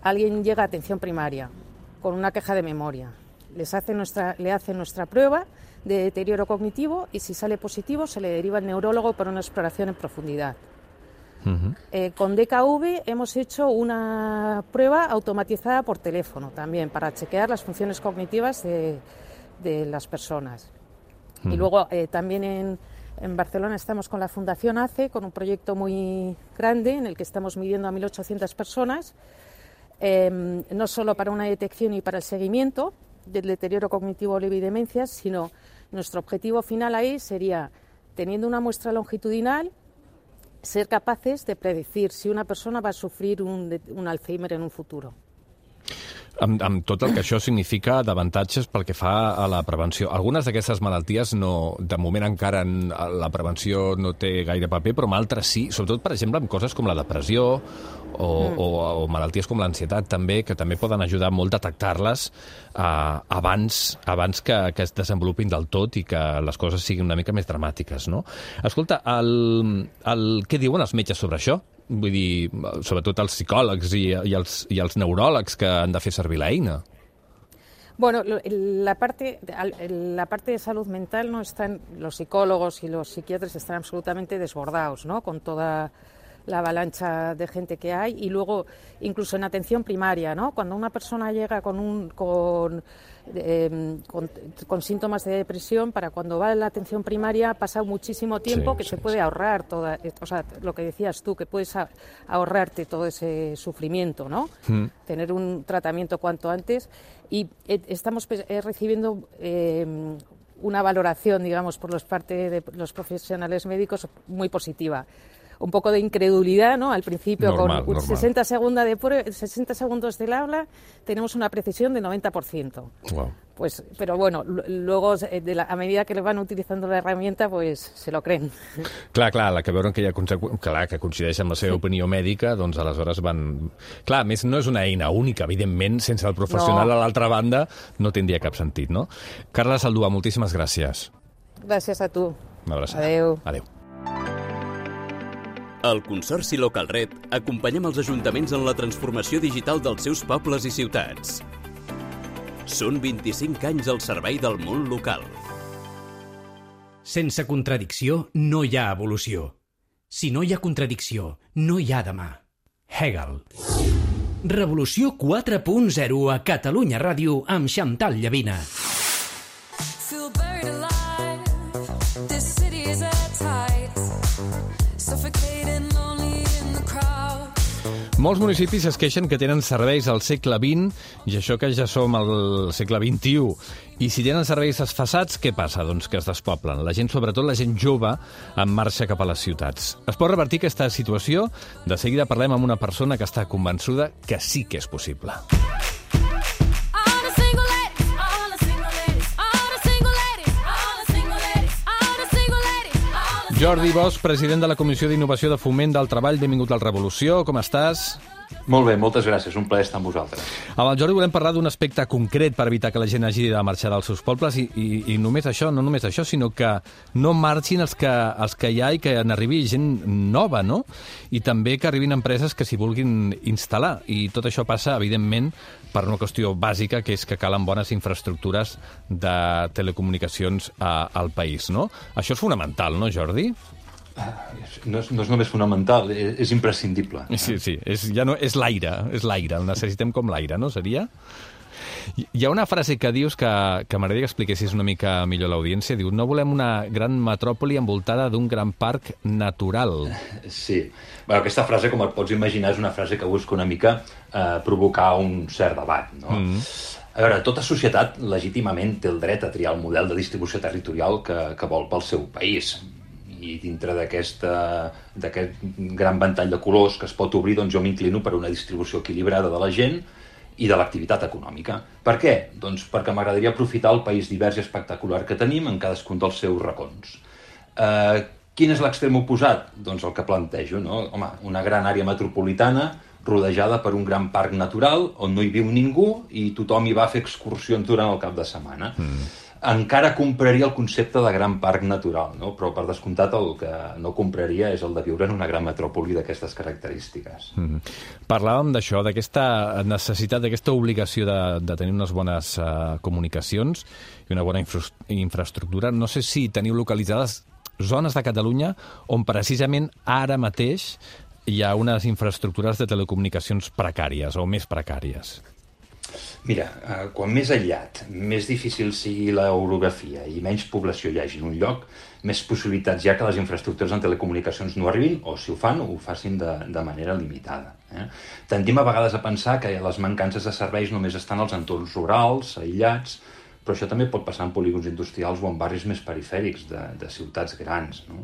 alguien llega a atención primaria con una queja de memoria. Les hace nuestra, le hace nuestra prueba de deterioro cognitivo y si sale positivo se le deriva al neurólogo para una exploración en profundidad. Uh-huh. Eh, con D K V hemos hecho una prueba automatizada por teléfono también para chequear las funciones cognitivas de, de las personas. Uh-huh. Y luego eh, también en, en Barcelona estamos con la Fundación A C E, con un proyecto muy grande en el que estamos midiendo a mil ochocientas personas, eh, no solo para una detección y para el seguimiento del deterioro cognitivo leve y demencias, sino nuestro objetivo final ahí sería, teniendo una muestra longitudinal, ser capaces de predecir si una persona va a sufrir un, un Alzheimer en un futuro.
Amb, amb tot el que això significa d'avantatges pel que fa a la prevenció. Algunes d'aquestes malalties, no, de moment encara la prevenció no té gaire paper, però amb altres sí, sobretot, per exemple, amb coses com la depressió o, mm. o, o malalties com l'ansietat també, que també poden ajudar molt a detectar-les eh, abans, abans que, que es desenvolupin del tot i que les coses siguin una mica més dramàtiques, no? Escolta, el, el, què diuen els metges sobre això? Vull dir, sobretot els psicòlegs i, i, els, i els neuròlegs que han de fer servir l'eina.
Bueno, la parte, la parte de salud mental no están, los psicólogos y los psiquiatras están absolutamente desbordados, ¿no? Con toda la avalancha de gente que hay y luego incluso en atención primaria, ¿no? Cuando una persona llega con un con, eh, con, con síntomas de depresión, para cuando va a la atención primaria ha pasado muchísimo tiempo sí, que sí, se puede sí. ahorrar toda, o sea, lo que decías tú, que puedes a, ahorrarte todo ese sufrimiento, ¿no? Mm. Tener un tratamiento cuanto antes y eh, estamos eh, recibiendo eh, una valoración, digamos, por los parte de los profesionales médicos muy positiva. Un poco de incredulidad, ¿no? Al principio, normal, con normal. sesenta, segunda de prueba, sesenta segundos del habla, tenemos una precisión de noventa por ciento. Wow. Pues, pero bueno, luego, de la, a medida que le van utilizando la herramienta, pues se lo creen.
Clar, clar, la que veuen que, hi ha consequ... clar, que coincideix amb la seva sí. opinió mèdica, doncs aleshores van... Clar, a més, no és una eina única, evidentment, sense el professional no. a l'altra banda no tindria cap sentit, no? Carla Saldúa, moltíssimes gràcies.
Gràcies a tu.
Una abraçada.
Adéu.
Adéu.
Al Consorci Localred acompanyem els ajuntaments en la transformació digital dels seus pobles i ciutats. Són vint-i-cinc anys al servei del món local.
Sense contradicció no hi ha evolució. Si no hi ha contradicció, no hi ha demà. Hegel. Revolució quatre punt zero a Catalunya Ràdio amb Xantal Llavina.
Molts municipis es queixen que tenen serveis al segle vint i això que ja som al segle vint-i-u. I si tenen serveis desfasats, què passa? Doncs que es despoblen. La gent, sobretot la gent jove, en marxa cap a les ciutats. Es pot revertir aquesta situació? De seguida parlem amb una persona que està convençuda que sí que és possible. Jordi Bosch, president de la Comissió d'Innovació de Foment del Treball. Benvingut al Revolució. Com estàs?
Molt bé, moltes gràcies. Un plaer estar amb vosaltres.
Amb el Jordi volem parlar d'un aspecte concret per evitar que la gent hagi de marxar dels seus pobles i, i, i només això, no només això, sinó que no marxin els que, els que hi ha i que n'arribi gent nova, no? I també que arribin empreses que s'hi vulguin instal·lar. I tot això passa, evidentment, per una qüestió bàsica, que és que calen bones infraestructures de telecomunicacions a, al país, no? Això és fonamental, no, Jordi?
No és, no és només fonamental, és, és imprescindible.
Sí, sí, és, ja no, és l'aire, és l'aire, el necessitem com l'aire, no? Seria? Hi ha una frase que dius que, que m'agradaria que expliquessis una mica millor a l'audiència. Diu, no volem una gran metròpoli envoltada d'un gran parc natural.
Sí. Bueno, aquesta frase, com et pots imaginar, és una frase que busca una mica eh, provocar un cert debat, no? Mm. A veure, tota societat legítimament té el dret a triar el model de distribució territorial que, que vol pel seu país. I dintre d'aquest gran ventall de colors que es pot obrir, doncs jo m'inclino per una distribució equilibrada de la gent i de l'activitat econòmica. Per què? Doncs perquè m'agradaria aprofitar el país divers i espectacular que tenim en cadascun dels seus racons. Eh, quin és l'extrem oposat? Doncs el que plantejo, no? Home, una gran àrea metropolitana rodejada per un gran parc natural on no hi viu ningú i tothom hi va a fer excursions durant el cap de setmana. Mm. encara compraria el concepte de gran parc natural, no? Però per descomptat el que no compraria és el de viure en una gran metròpoli d'aquestes característiques.
Mm-hmm. Parlàvem d'això, d'aquesta necessitat, d'aquesta obligació de, de tenir unes bones uh, comunicacions i una bona infra infraestructura. No sé si teniu localitzades zones de Catalunya on precisament ara mateix hi ha unes infraestructures de telecomunicacions precàries o més precàries.
Mira, eh, quan més aïllat, més difícil sigui l'orografia i menys població hi hagi en un lloc, més possibilitats hi ha que les infraestructures en telecomunicacions no arribin, o si ho fan, ho facin de, de manera limitada. Eh? Tendim a vegades a pensar que les mancances de serveis només estan als entorns rurals, aïllats, però això també pot passar en polígons industrials o en barris més perifèrics de, de ciutats grans, no?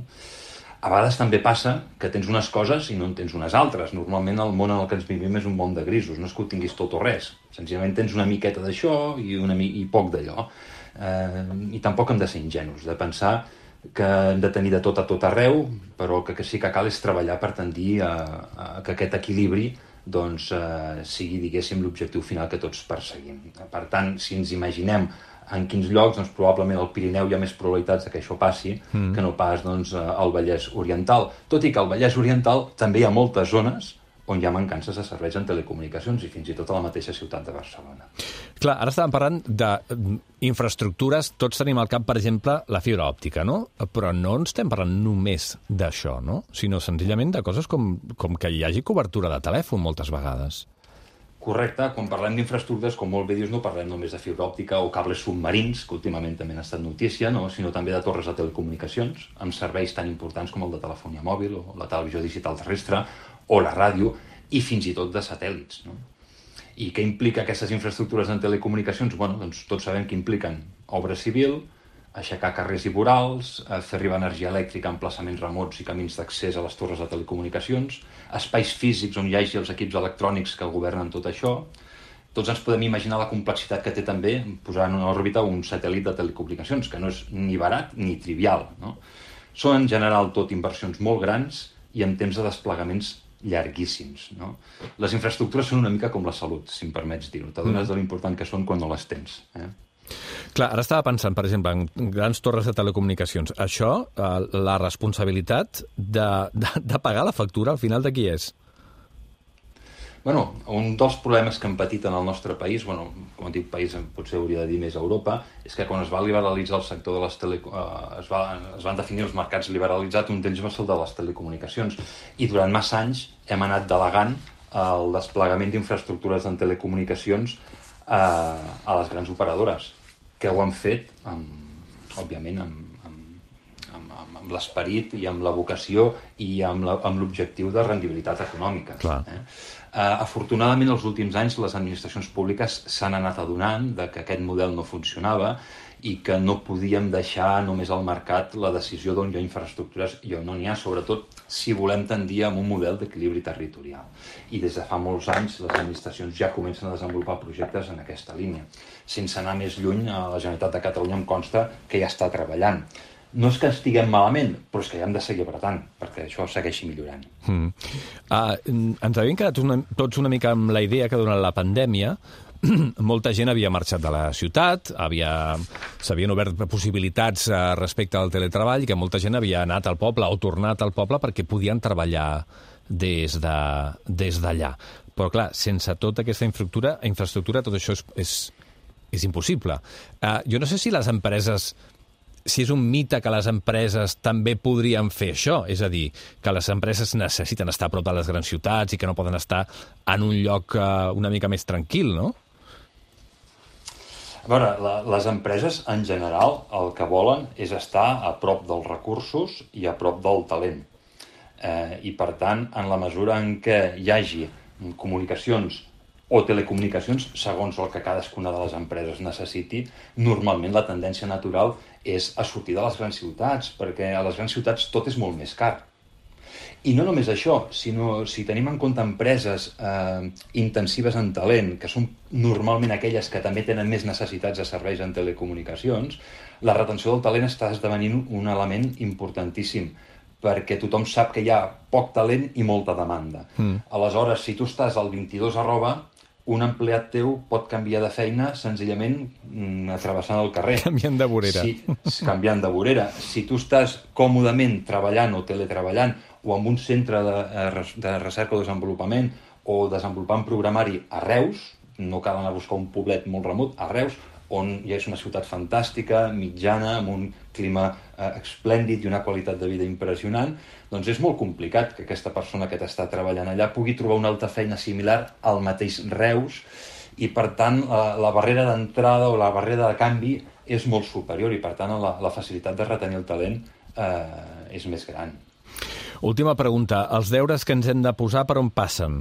A vegades també passa que tens unes coses i no en tens unes altres. Normalment el món en el que ens vivim és un món de grisos, no és que ho tinguis tot o res. Senzillament tens una miqueta d'això i, una mi i poc d'allò. Eh, I tampoc hem de ser ingenus, de pensar que hem de tenir de tot a tot arreu, però que, que sí que cal és treballar per tendir a, a que aquest equilibri doncs, eh, sigui, diguéssim, l'objectiu final que tots perseguim. Per tant, si ens imaginem en quins llocs, doncs probablement al Pirineu hi ha més probabilitats que això passi mm. que no pas doncs, al Vallès Oriental. Tot i que al Vallès Oriental també hi ha moltes zones on hi ha mancances de serveis en telecomunicacions i fins i tot a la mateixa ciutat de Barcelona.
Clar, ara estàvem parlant d'infraestructures, tots tenim al cap, per exemple, la fibra òptica, no? Però no ens estem parlant només d'això, no? Sinó senzillament de coses com, com que hi hagi cobertura de telèfon moltes vegades.
Correcte, quan parlem d'infraestructures, com molt bé dius, no parlem només de fibra òptica o cables submarins, que últimament també han estat notícia, no? Sinó també de torres de telecomunicacions, amb serveis tan importants com el de telefonia mòbil o la televisió digital terrestre o la ràdio, i fins i tot de satèl·lits, no? I què implica aquestes infraestructures en telecomunicacions? Bueno, doncs tots sabem que impliquen obra civil, aixecar carrers i vorals, fer arribar energia elèctrica a emplaçaments remots i camins d'accés a les torres de telecomunicacions, espais físics on hi hagi els equips electrònics que governen tot això. Tots ens podem imaginar la complexitat que té també posar en una òrbita un satèl·lit de telecomunicacions, que no és ni barat ni trivial, no? Són en general tot inversions molt grans i amb temps de desplegaments llarguíssims, no? Les infraestructures són una mica com la salut, si em permets dir-ho. T'adones mm. de l'important que són quan no les tens, eh?
Clar, ara estava pensant, per exemple, en grans torres de telecomunicacions. Això, eh, la responsabilitat de, de, de pagar la factura, al final de qui és?
Bueno, un dels problemes que hem patit en el nostre país, bueno, com dic país, potser hauria de dir més Europa, és que quan es va liberalitzar el sector de les tele... Eh, es, va, es van definir els mercats liberalitzats, un d'ells va ser el de les telecomunicacions. I durant massa anys hem anat delegant el desplegament d'infraestructures en telecomunicacions a, a les grans operadores, que ho han fet, amb, òbviament, amb, amb, amb, amb l'esperit i amb la vocació i amb l'objectiu de rendibilitat econòmica. Eh? Uh, afortunadament, els últims anys les administracions públiques s'han anat adonant de que aquest model no funcionava i que no podíem deixar només al mercat la decisió d'on hi ha infraestructures i on no n'hi ha, sobretot si volem tendir a un model d'equilibri territorial. I des de fa molts anys les administracions ja comencen a desenvolupar projectes en aquesta línia. Sense anar més lluny, a la Generalitat de Catalunya em consta que ja està treballant. No és que estiguem malament, però és que ja hem de seguir apretant, perquè això segueixi millorant.
Mm. Uh, ens havien quedat una, tots una mica amb la idea que durant la pandèmia molta gent havia marxat de la ciutat, havia, s'havien obert possibilitats uh, respecte al teletreball, i que molta gent havia anat al poble o tornat al poble perquè podien treballar des de, des d'allà. Però, clar, sense tota aquesta infraestructura, infraestructura tot això és, és, és impossible. Uh, jo no sé si les empreses... si és un mite que les empreses també podrien fer això, és a dir, que les empreses necessiten estar a prop de les grans ciutats i que no poden estar en un lloc uh, una mica més tranquil, no?
A veure, la, les empreses en general el que volen és estar a prop dels recursos i a prop del talent. Eh, I per tant, en la mesura en què hi hagi comunicacions o telecomunicacions, segons el que cadascuna de les empreses necessiti, normalment la tendència natural és a sortir de les grans ciutats, perquè a les grans ciutats tot és molt més car. I no només això, sinó si tenim en compte empreses eh, intensives en talent, que són normalment aquelles que també tenen més necessitats de serveis en telecomunicacions, la retenció del talent està esdevenint un element importantíssim, perquè tothom sap que hi ha poc talent i molta demanda. Mm. Aleshores, si tu estàs al vint-i-dos arroba, un empleat teu pot canviar de feina senzillament mm, atravessant el carrer.
Canviant de vorera.
Si, canviant de vorera. Si tu estàs còmodament treballant o teletreballant o en un centre de, de recerca o desenvolupament o desenvolupant programari a Reus, no cal anar a buscar un poblet molt remot, a Reus, on ja és una ciutat fantàstica, mitjana, amb un clima eh, esplèndid i una qualitat de vida impressionant, doncs és molt complicat que aquesta persona que t'està treballant allà pugui trobar una altra feina similar al mateix Reus i, per tant, la, la barrera d'entrada o la barrera de canvi és molt superior i, per tant, la, la facilitat de retenir el talent eh, és més gran.
Última pregunta. Els deures que ens hem de posar per on passen?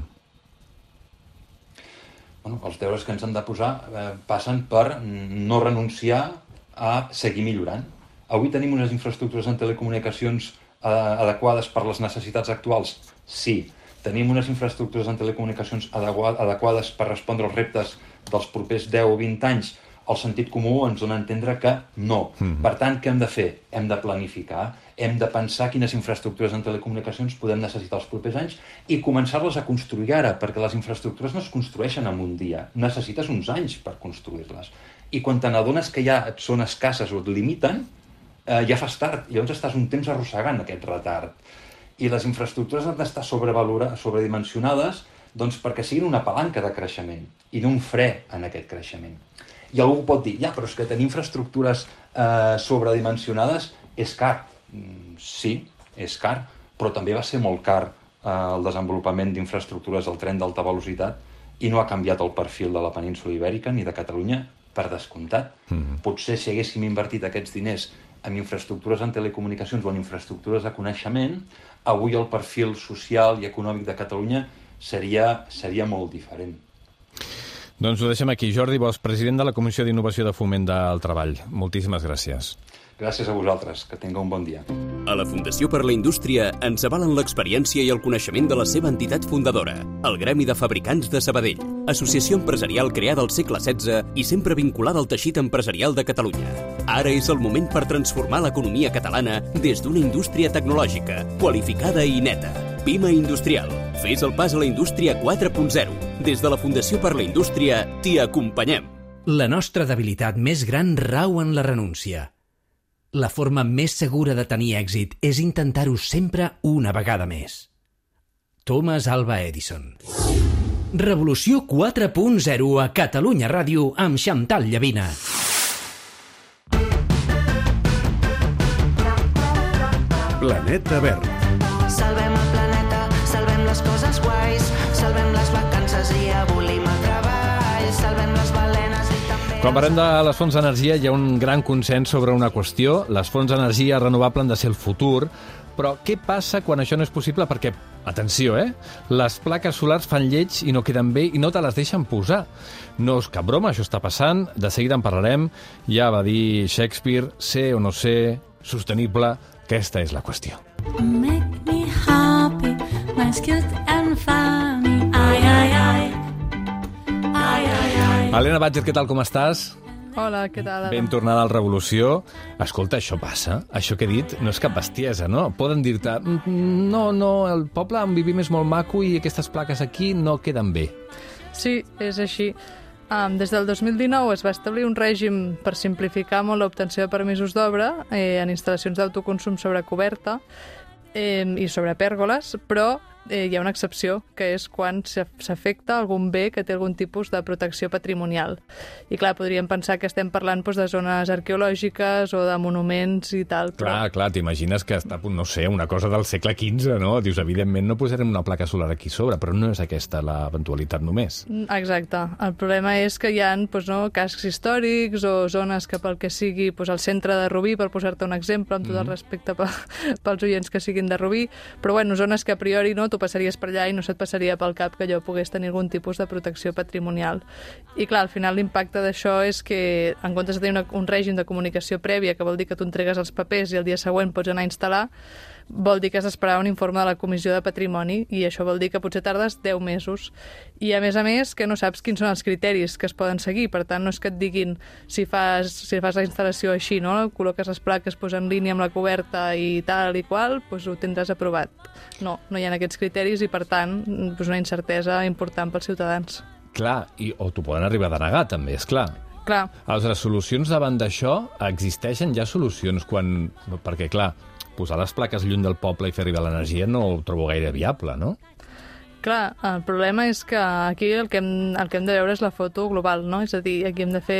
Bueno, els deures que ens han de posar eh, passen per no renunciar a seguir millorant. Avui tenim unes infraestructures en telecomunicacions eh, adequades per les necessitats actuals? Sí. Tenim unes infraestructures en telecomunicacions adequades per respondre als reptes dels propers deu o vint anys? El sentit comú ens dona a entendre que no. Mm-hmm. Per tant, què hem de fer? Hem de planificar, hem de pensar quines infraestructures en telecomunicacions podem necessitar els propers anys i començar-les a construir ara, perquè les infraestructures no es construeixen en un dia. Necessites uns anys per construir-les. I quan te n'adones que ja et són escasses o et limiten, eh, ja fas tard. Llavors estàs un temps arrossegant aquest retard. I les infraestructures han d'estar sobredimensionades doncs, perquè siguin una palanca de creixement i no un fre en aquest creixement. I algú pot dir, ja, però és que tenir infraestructures eh, sobredimensionades és car. Mm, sí, és car, però també va ser molt car eh, el desenvolupament d'infraestructures al tren d'alta velocitat i no ha canviat el perfil de la península Ibèrica ni de Catalunya, per descomptat. Mm. Potser si haguéssim invertit aquests diners en infraestructures en telecomunicacions o en infraestructures de coneixement, avui el perfil social i econòmic de Catalunya seria, seria molt diferent.
Doncs ho deixem aquí. Jordi Bosch, president de la Comissió d'Innovació de Foment del Treball. Moltíssimes gràcies.
Gràcies a vosaltres. Que tingueu un bon dia.
A la Fundació per la Indústria ens avalen l'experiència i el coneixement de la seva entitat fundadora, el Gremi de Fabricants de Sabadell, associació empresarial creada al segle setze i sempre vinculada al teixit empresarial de Catalunya. Ara és el moment per transformar l'economia catalana des d'una indústria tecnològica, qualificada i neta. Pima Industrial. Fes el pas a la indústria quatre punt zero. Des de la Fundació per la Indústria t'hi acompanyem.
La nostra debilitat més gran rau en la renúncia. La forma més segura de tenir èxit és intentar-ho sempre una vegada més. Thomas Alva Edison. Revolució quatre punt zero a Catalunya Ràdio amb Xantal Llavina.
Planeta Verd.
Salvem el planeta, salvem les coses guais, salvem les vacances i abolim el treball, salvem les balenes i també...
Quan parlem de les fonts d'energia hi ha un gran consens sobre una qüestió. Les fonts d'energia renovable han de ser el futur, però què passa quan això no és possible? Perquè, atenció, eh? Les plaques solars fan lleig i no queden bé i no te les deixen posar. No és cap broma, això està passant. De seguida en parlarem. Ja va dir Shakespeare, sé o no sé, sostenible, aquesta és la qüestió.
Make me happy, nice, cute and funny. Ai, ai, ai. Ai, ai, ai.
Helena Batger, què tal, com estàs?
Hola, què tal?
Ben tornada al Revolució. Escolta, això passa? Això que he dit no és cap bestiesa, no? Poden dir-te, no, no, el poble on vivim és molt maco i aquestes plaques aquí no queden bé.
Sí, és així. Um, des del dos mil dinou es va establir un règim per simplificar molt l'obtenció de permisos d'obra eh, en instal·lacions d'autoconsum sobre coberta eh, i sobre pèrgoles, però eh, hi ha una excepció, que és quan s'afecta algun bé que té algun tipus de protecció patrimonial. I clar, podríem pensar que estem parlant doncs, de zones arqueològiques o de monuments i tal. Però...
Clar, clar, t'imagines que està, no sé, una cosa del segle quinze, no? Dius, evidentment no posarem una placa solar aquí sobre, però no és aquesta l'eventualitat només.
Exacte. El problema és que hi ha doncs, no, cascs històrics o zones que pel que sigui, doncs, al centre de Rubí, per posar-te un exemple, amb tot el respecte pels oients que siguin de Rubí, però bueno, zones que a priori no, tu passaries per allà i no se't passaria pel cap que allò pogués tenir algun tipus de protecció patrimonial. I clar, al final l'impacte d'això és que en comptes de tenir una, un règim de comunicació prèvia, que vol dir que tu entregues els papers i el dia següent pots anar a instal·lar, vol dir que has d'esperar un informe de la Comissió de Patrimoni i això vol dir que potser tardes deu mesos. I a més a més que no saps quins són els criteris que es poden seguir, per tant no és que et diguin si fas, si fas la instal·lació així, no? Col·loques les plaques, posa en línia amb la coberta i tal i qual, doncs ho tindràs aprovat. No, no hi ha aquests criteris i per tant doncs una incertesa important pels ciutadans.
Clar, i, o t'ho poden arribar a denegar, també, és clar.
Clar.
Aleshores, solucions davant d'això, existeixen ja solucions quan... Perquè, clar, posar les plaques lluny del poble i fer arribar l'energia no ho trobo gaire viable, no?
Clar, el problema és que aquí el que hem, el que hem de veure és la foto global, no? És a dir, aquí hem de fer...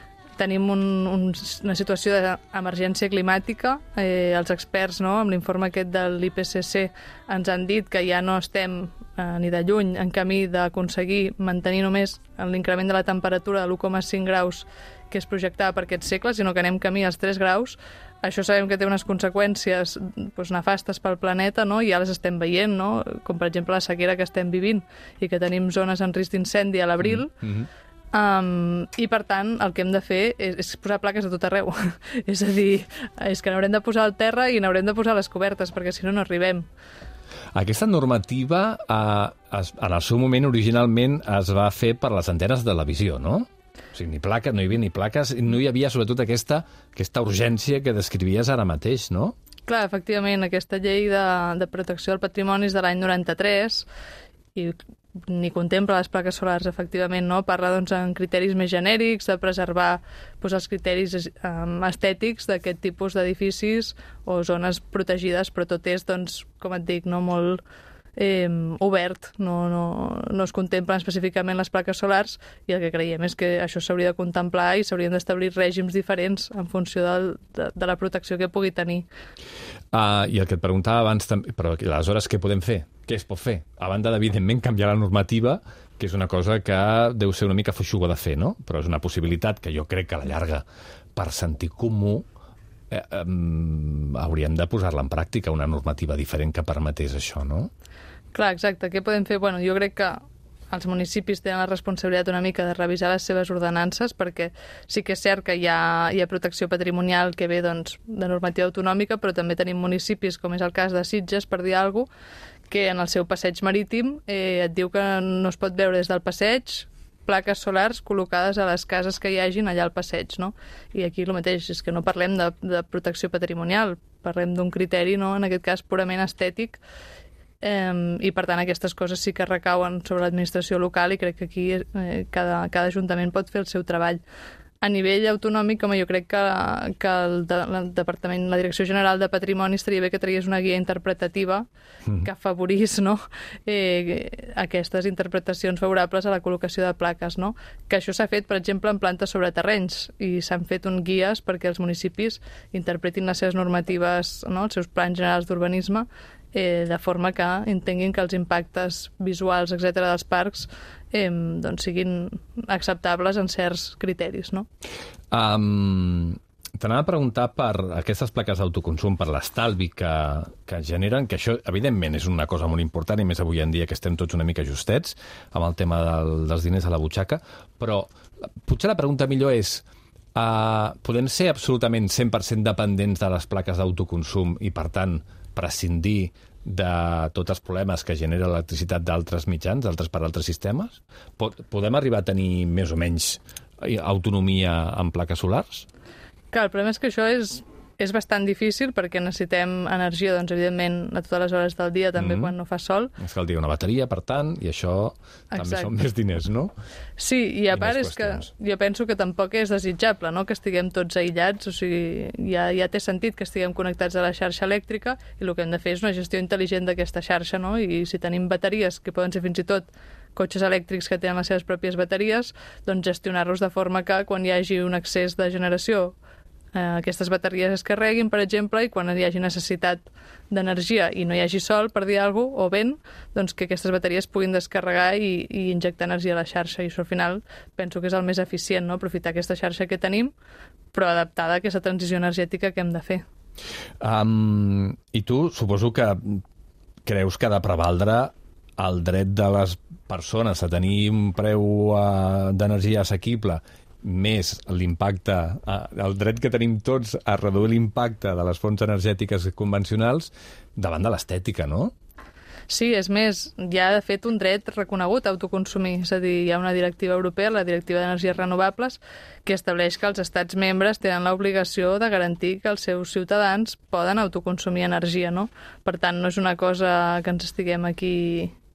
Tenim un, un, una situació d'emergència climàtica. Eh, els experts, no?, amb l'informe aquest de l'I P C C, ens han dit que ja no estem eh, ni de lluny en camí d'aconseguir mantenir només l'increment de la temperatura de l'u coma cinc graus que es projectava per aquest segle, sinó que anem camí als tres graus. Això sabem que té unes conseqüències doncs, nefastes pel planeta, no? I ja les estem veient, no? Com per exemple la sequera que estem vivint i que tenim zones en risc d'incendi a l'abril.
Mm-hmm.
Um, I, per tant, el que hem de fer és, és posar plaques a tot arreu. És a dir, és que n'haurem de posar al terra i n'haurem de posar a les cobertes, perquè si no, no arribem.
Aquesta normativa, eh, es, en el seu moment, originalment, es va fer per les antenes de la visió, no? O sigui, ni plaques, no hi havia ni plaques, no hi havia, sobretot, aquesta, aquesta urgència que descrivies ara mateix, no?
Clar, efectivament, aquesta llei de, de protecció del patrimoni és de l'any noranta-tres i ni contempla les plaques solars, efectivament, no? Parla, doncs, en criteris més genèrics, de preservar doncs, els criteris um, estètics d'aquest tipus d'edificis o zones protegides, però tot és, doncs, com et dic, no? Molt eh, obert, no, no, no es contemplen específicament les plaques solars i el que creiem és que això s'hauria de contemplar i s'haurien d'establir règims diferents en funció del, de, de la protecció que pugui tenir.
Uh, I el que et preguntava abans, també, però aleshores què podem fer? Què es pot fer? A banda d'evidentment canviar la normativa, que és una cosa que deu ser una mica feixuga de fer, no? Però és una possibilitat que jo crec que a la llarga, per sentit comú, eh, eh, hauríem de posar-la en pràctica, una normativa diferent que permetés això, no?
Clar, exacte. Què podem fer? Bueno, jo crec que els municipis tenen la responsabilitat una mica de revisar les seves ordenances, perquè sí que és cert que hi ha, hi ha protecció patrimonial que ve, doncs, de normativa autonòmica, però també tenim municipis, com és el cas de Sitges, per dir alguna cosa, que en el seu passeig marítim eh, et diu que no es pot veure des del passeig plaques solars col·locades a les cases que hi hagin allà al passeig, no? I aquí el mateix, és que no parlem de, de protecció patrimonial, parlem d'un criteri, no?, en aquest cas purament estètic, eh, i per tant aquestes coses sí que recauen sobre l'administració local i crec que aquí eh, cada, cada ajuntament pot fer el seu treball. A nivell autonòmic, home, jo crec que, que el, de, el Departament, la Direcció General de Patrimoni estaria bé que tragués una guia interpretativa mm. que afavorís, no?, eh, aquestes interpretacions favorables a la col·locació de plaques, no? Que això s'ha fet, per exemple, en plantes sobre terrenys i s'han fet un guies perquè els municipis interpretin les seves normatives, no?, els seus plans generals d'urbanisme, eh, de forma que entenguin que els impactes visuals, etcètera, dels parcs eh, doncs siguin acceptables en certs criteris, no?
Um, T'anava a preguntar per aquestes plaques d'autoconsum, per l'estalvi que, que generen, que això, evidentment, és una cosa molt important, i més avui en dia que estem tots una mica justets amb el tema del, dels diners a la butxaca, però potser la pregunta millor és uh, podem ser absolutament cent per cent dependents de les plaques d'autoconsum i, per tant, prescindir de tots els problemes que genera l'electricitat d'altres mitjans, d'altres per altres sistemes? Podem arribar a tenir més o menys autonomia en plaques solars?
Clar, el problema és que això és, és bastant difícil perquè necessitem energia, doncs, evidentment, a totes les hores del dia, també mm-hmm. quan no fa sol.
És que el dia una bateria, per tant, i això Exacte. També són més diners, no?
Sí, i a I part és que jo penso que tampoc és desitjable, no?, que estiguem tots aïllats, o sigui, ja, ja té sentit que estiguem connectats a la xarxa elèctrica i el que hem de fer és una gestió intel·ligent d'aquesta xarxa, no? I si tenim bateries, que poden ser fins i tot cotxes elèctrics que tenen les seves pròpies bateries, doncs gestionar-los de forma que quan hi hagi un excés de generació Uh, aquestes bateries es carreguin, per exemple, i quan hi hagi necessitat d'energia i no hi hagi sol, per dir alguna cosa, o vent, doncs que aquestes bateries puguin descarregar i, i injectar energia a la xarxa. I això, al final, penso que és el més eficient, no?, aprofitar aquesta xarxa que tenim, però adaptada a aquesta transició energètica que hem de fer.
Um, I tu, suposo que creus que ha de prevaldre el dret de les persones a tenir un preu uh, d'energia assequible més l'impacte, el dret que tenim tots a reduir l'impacte de les fonts energètiques convencionals davant de l'estètica, no?
Sí, és més, hi ha de fet un dret reconegut a autoconsumir, és a dir, hi ha una directiva europea, la Directiva d'Energies Renovables, que estableix que els estats membres tenen l'obligació de garantir que els seus ciutadans poden autoconsumir energia, no? Per tant, no és una cosa que ens estiguem aquí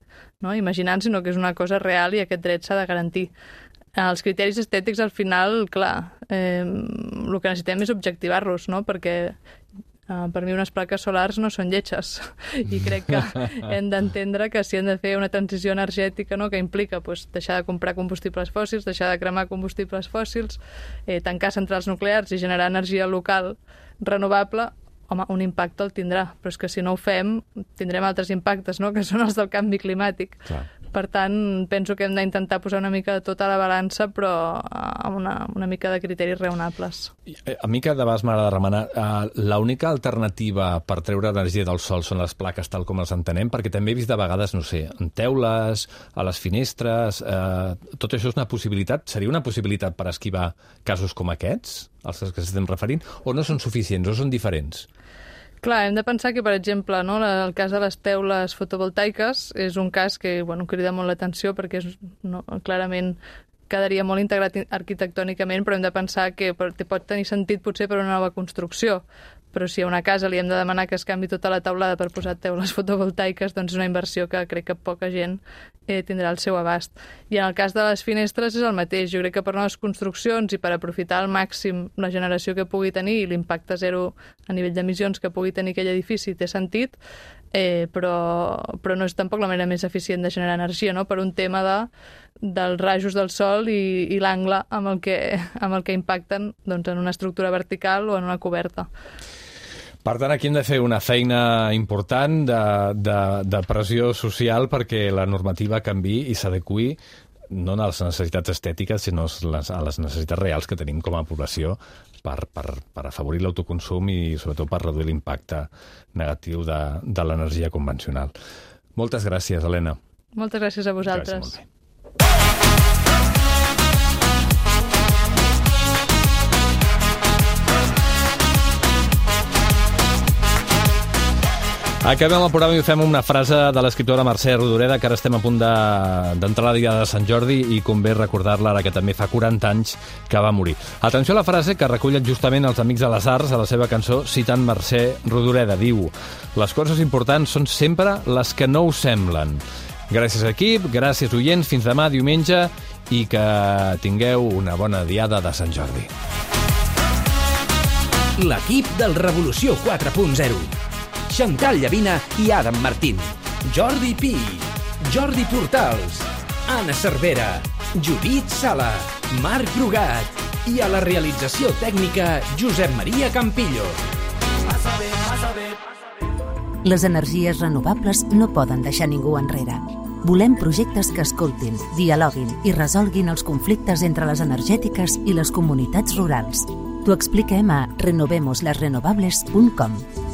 no? Imaginant, sinó que és una cosa real i aquest dret s'ha de garantir. Els criteris estètics, al final, clar, eh, el que necessitem és objectivar-los, no? Perquè Uh, per mi unes plaques solars no són lletges i crec que hem d'entendre que si hem de fer una transició energètica, no?, que implica pues, deixar de comprar combustibles fòssils, deixar de cremar combustibles fòssils, eh, tancar centrals nuclears i generar energia local renovable, home, un impacte el tindrà, però és que si no ho fem tindrem altres impactes, no?, que són els del canvi climàtic. Clar. Per tant, penso que hem d'intentar posar una mica de tot a la balança, però amb una, una mica de criteris raonables.
A mi cada vegada m'agrada remenar. Uh, l'única alternativa per treure energia del sol són les plaques tal com les entenem, perquè també he vist de vegades, no sé, en teules, a les finestres... Uh, tot això és una possibilitat? Seria una possibilitat per esquivar casos com aquests, als que estem referint, o no són suficients, o són diferents?
Clar, hem de pensar que, per exemple, no, el cas de les teules fotovoltaiques és un cas que bueno, crida molt l'atenció perquè és, no, clarament quedaria molt integrat arquitectònicament, però hem de pensar que pot tenir sentit potser per una nova construcció. Però si a una casa li hem de demanar que es canvi tota la teulada per posar teules fotovoltaiques, doncs és una inversió que crec que poca gent eh, tindrà al seu abast. I en el cas de les finestres és el mateix. Jo crec que per noves construccions i per aprofitar al màxim la generació que pugui tenir i l'impacte zero a nivell d'emissions que pugui tenir aquell edifici té sentit, eh, però, però no és tampoc la manera més eficient de generar energia, no?, per un tema de, dels rajos del sol i, i l'angle amb, el que, amb el que impacten doncs, en una estructura vertical o en una coberta.
Per tant, aquí hem de fer una feina important de, de, de pressió social perquè la normativa canviï i s'adeqüi no a les necessitats estètiques, sinó a les necessitats reals que tenim com a població per, per, per afavorir l'autoconsum i sobretot per reduir l'impacte negatiu de, de l'energia convencional. Moltes gràcies, Helena.
Moltes gràcies a vosaltres.
Gràcies, molt bé. Acabem el programa i fem una frase de l'escriptora Mercè Rodoreda, que ara estem a punt d'entrar a la Diada de Sant Jordi i convé recordar-la ara que també fa quaranta anys que va morir. Atenció a la frase que recullen justament els Amics de les Arts a la seva cançó citant Mercè Rodoreda. Diu: les coses importants són sempre les que no ho semblen. Gràcies equip, gràcies oients, fins demà diumenge i que tingueu una bona Diada de Sant Jordi.
L'equip del Revolució quatre punt zero. Xantal Llavina i Adam Martín, Jordi Pi, Jordi Portals, Anna Cervera, Judit Sala, Marc Brugat i a la realització tècnica Josep Maria Campillo.
Les energies renovables no poden deixar ningú enrere. Volem projectes que escoltin, dialoguin i resolguin els conflictes entre les energètiques i les comunitats rurals. T'ho expliquem a renovemos las renovables punt com.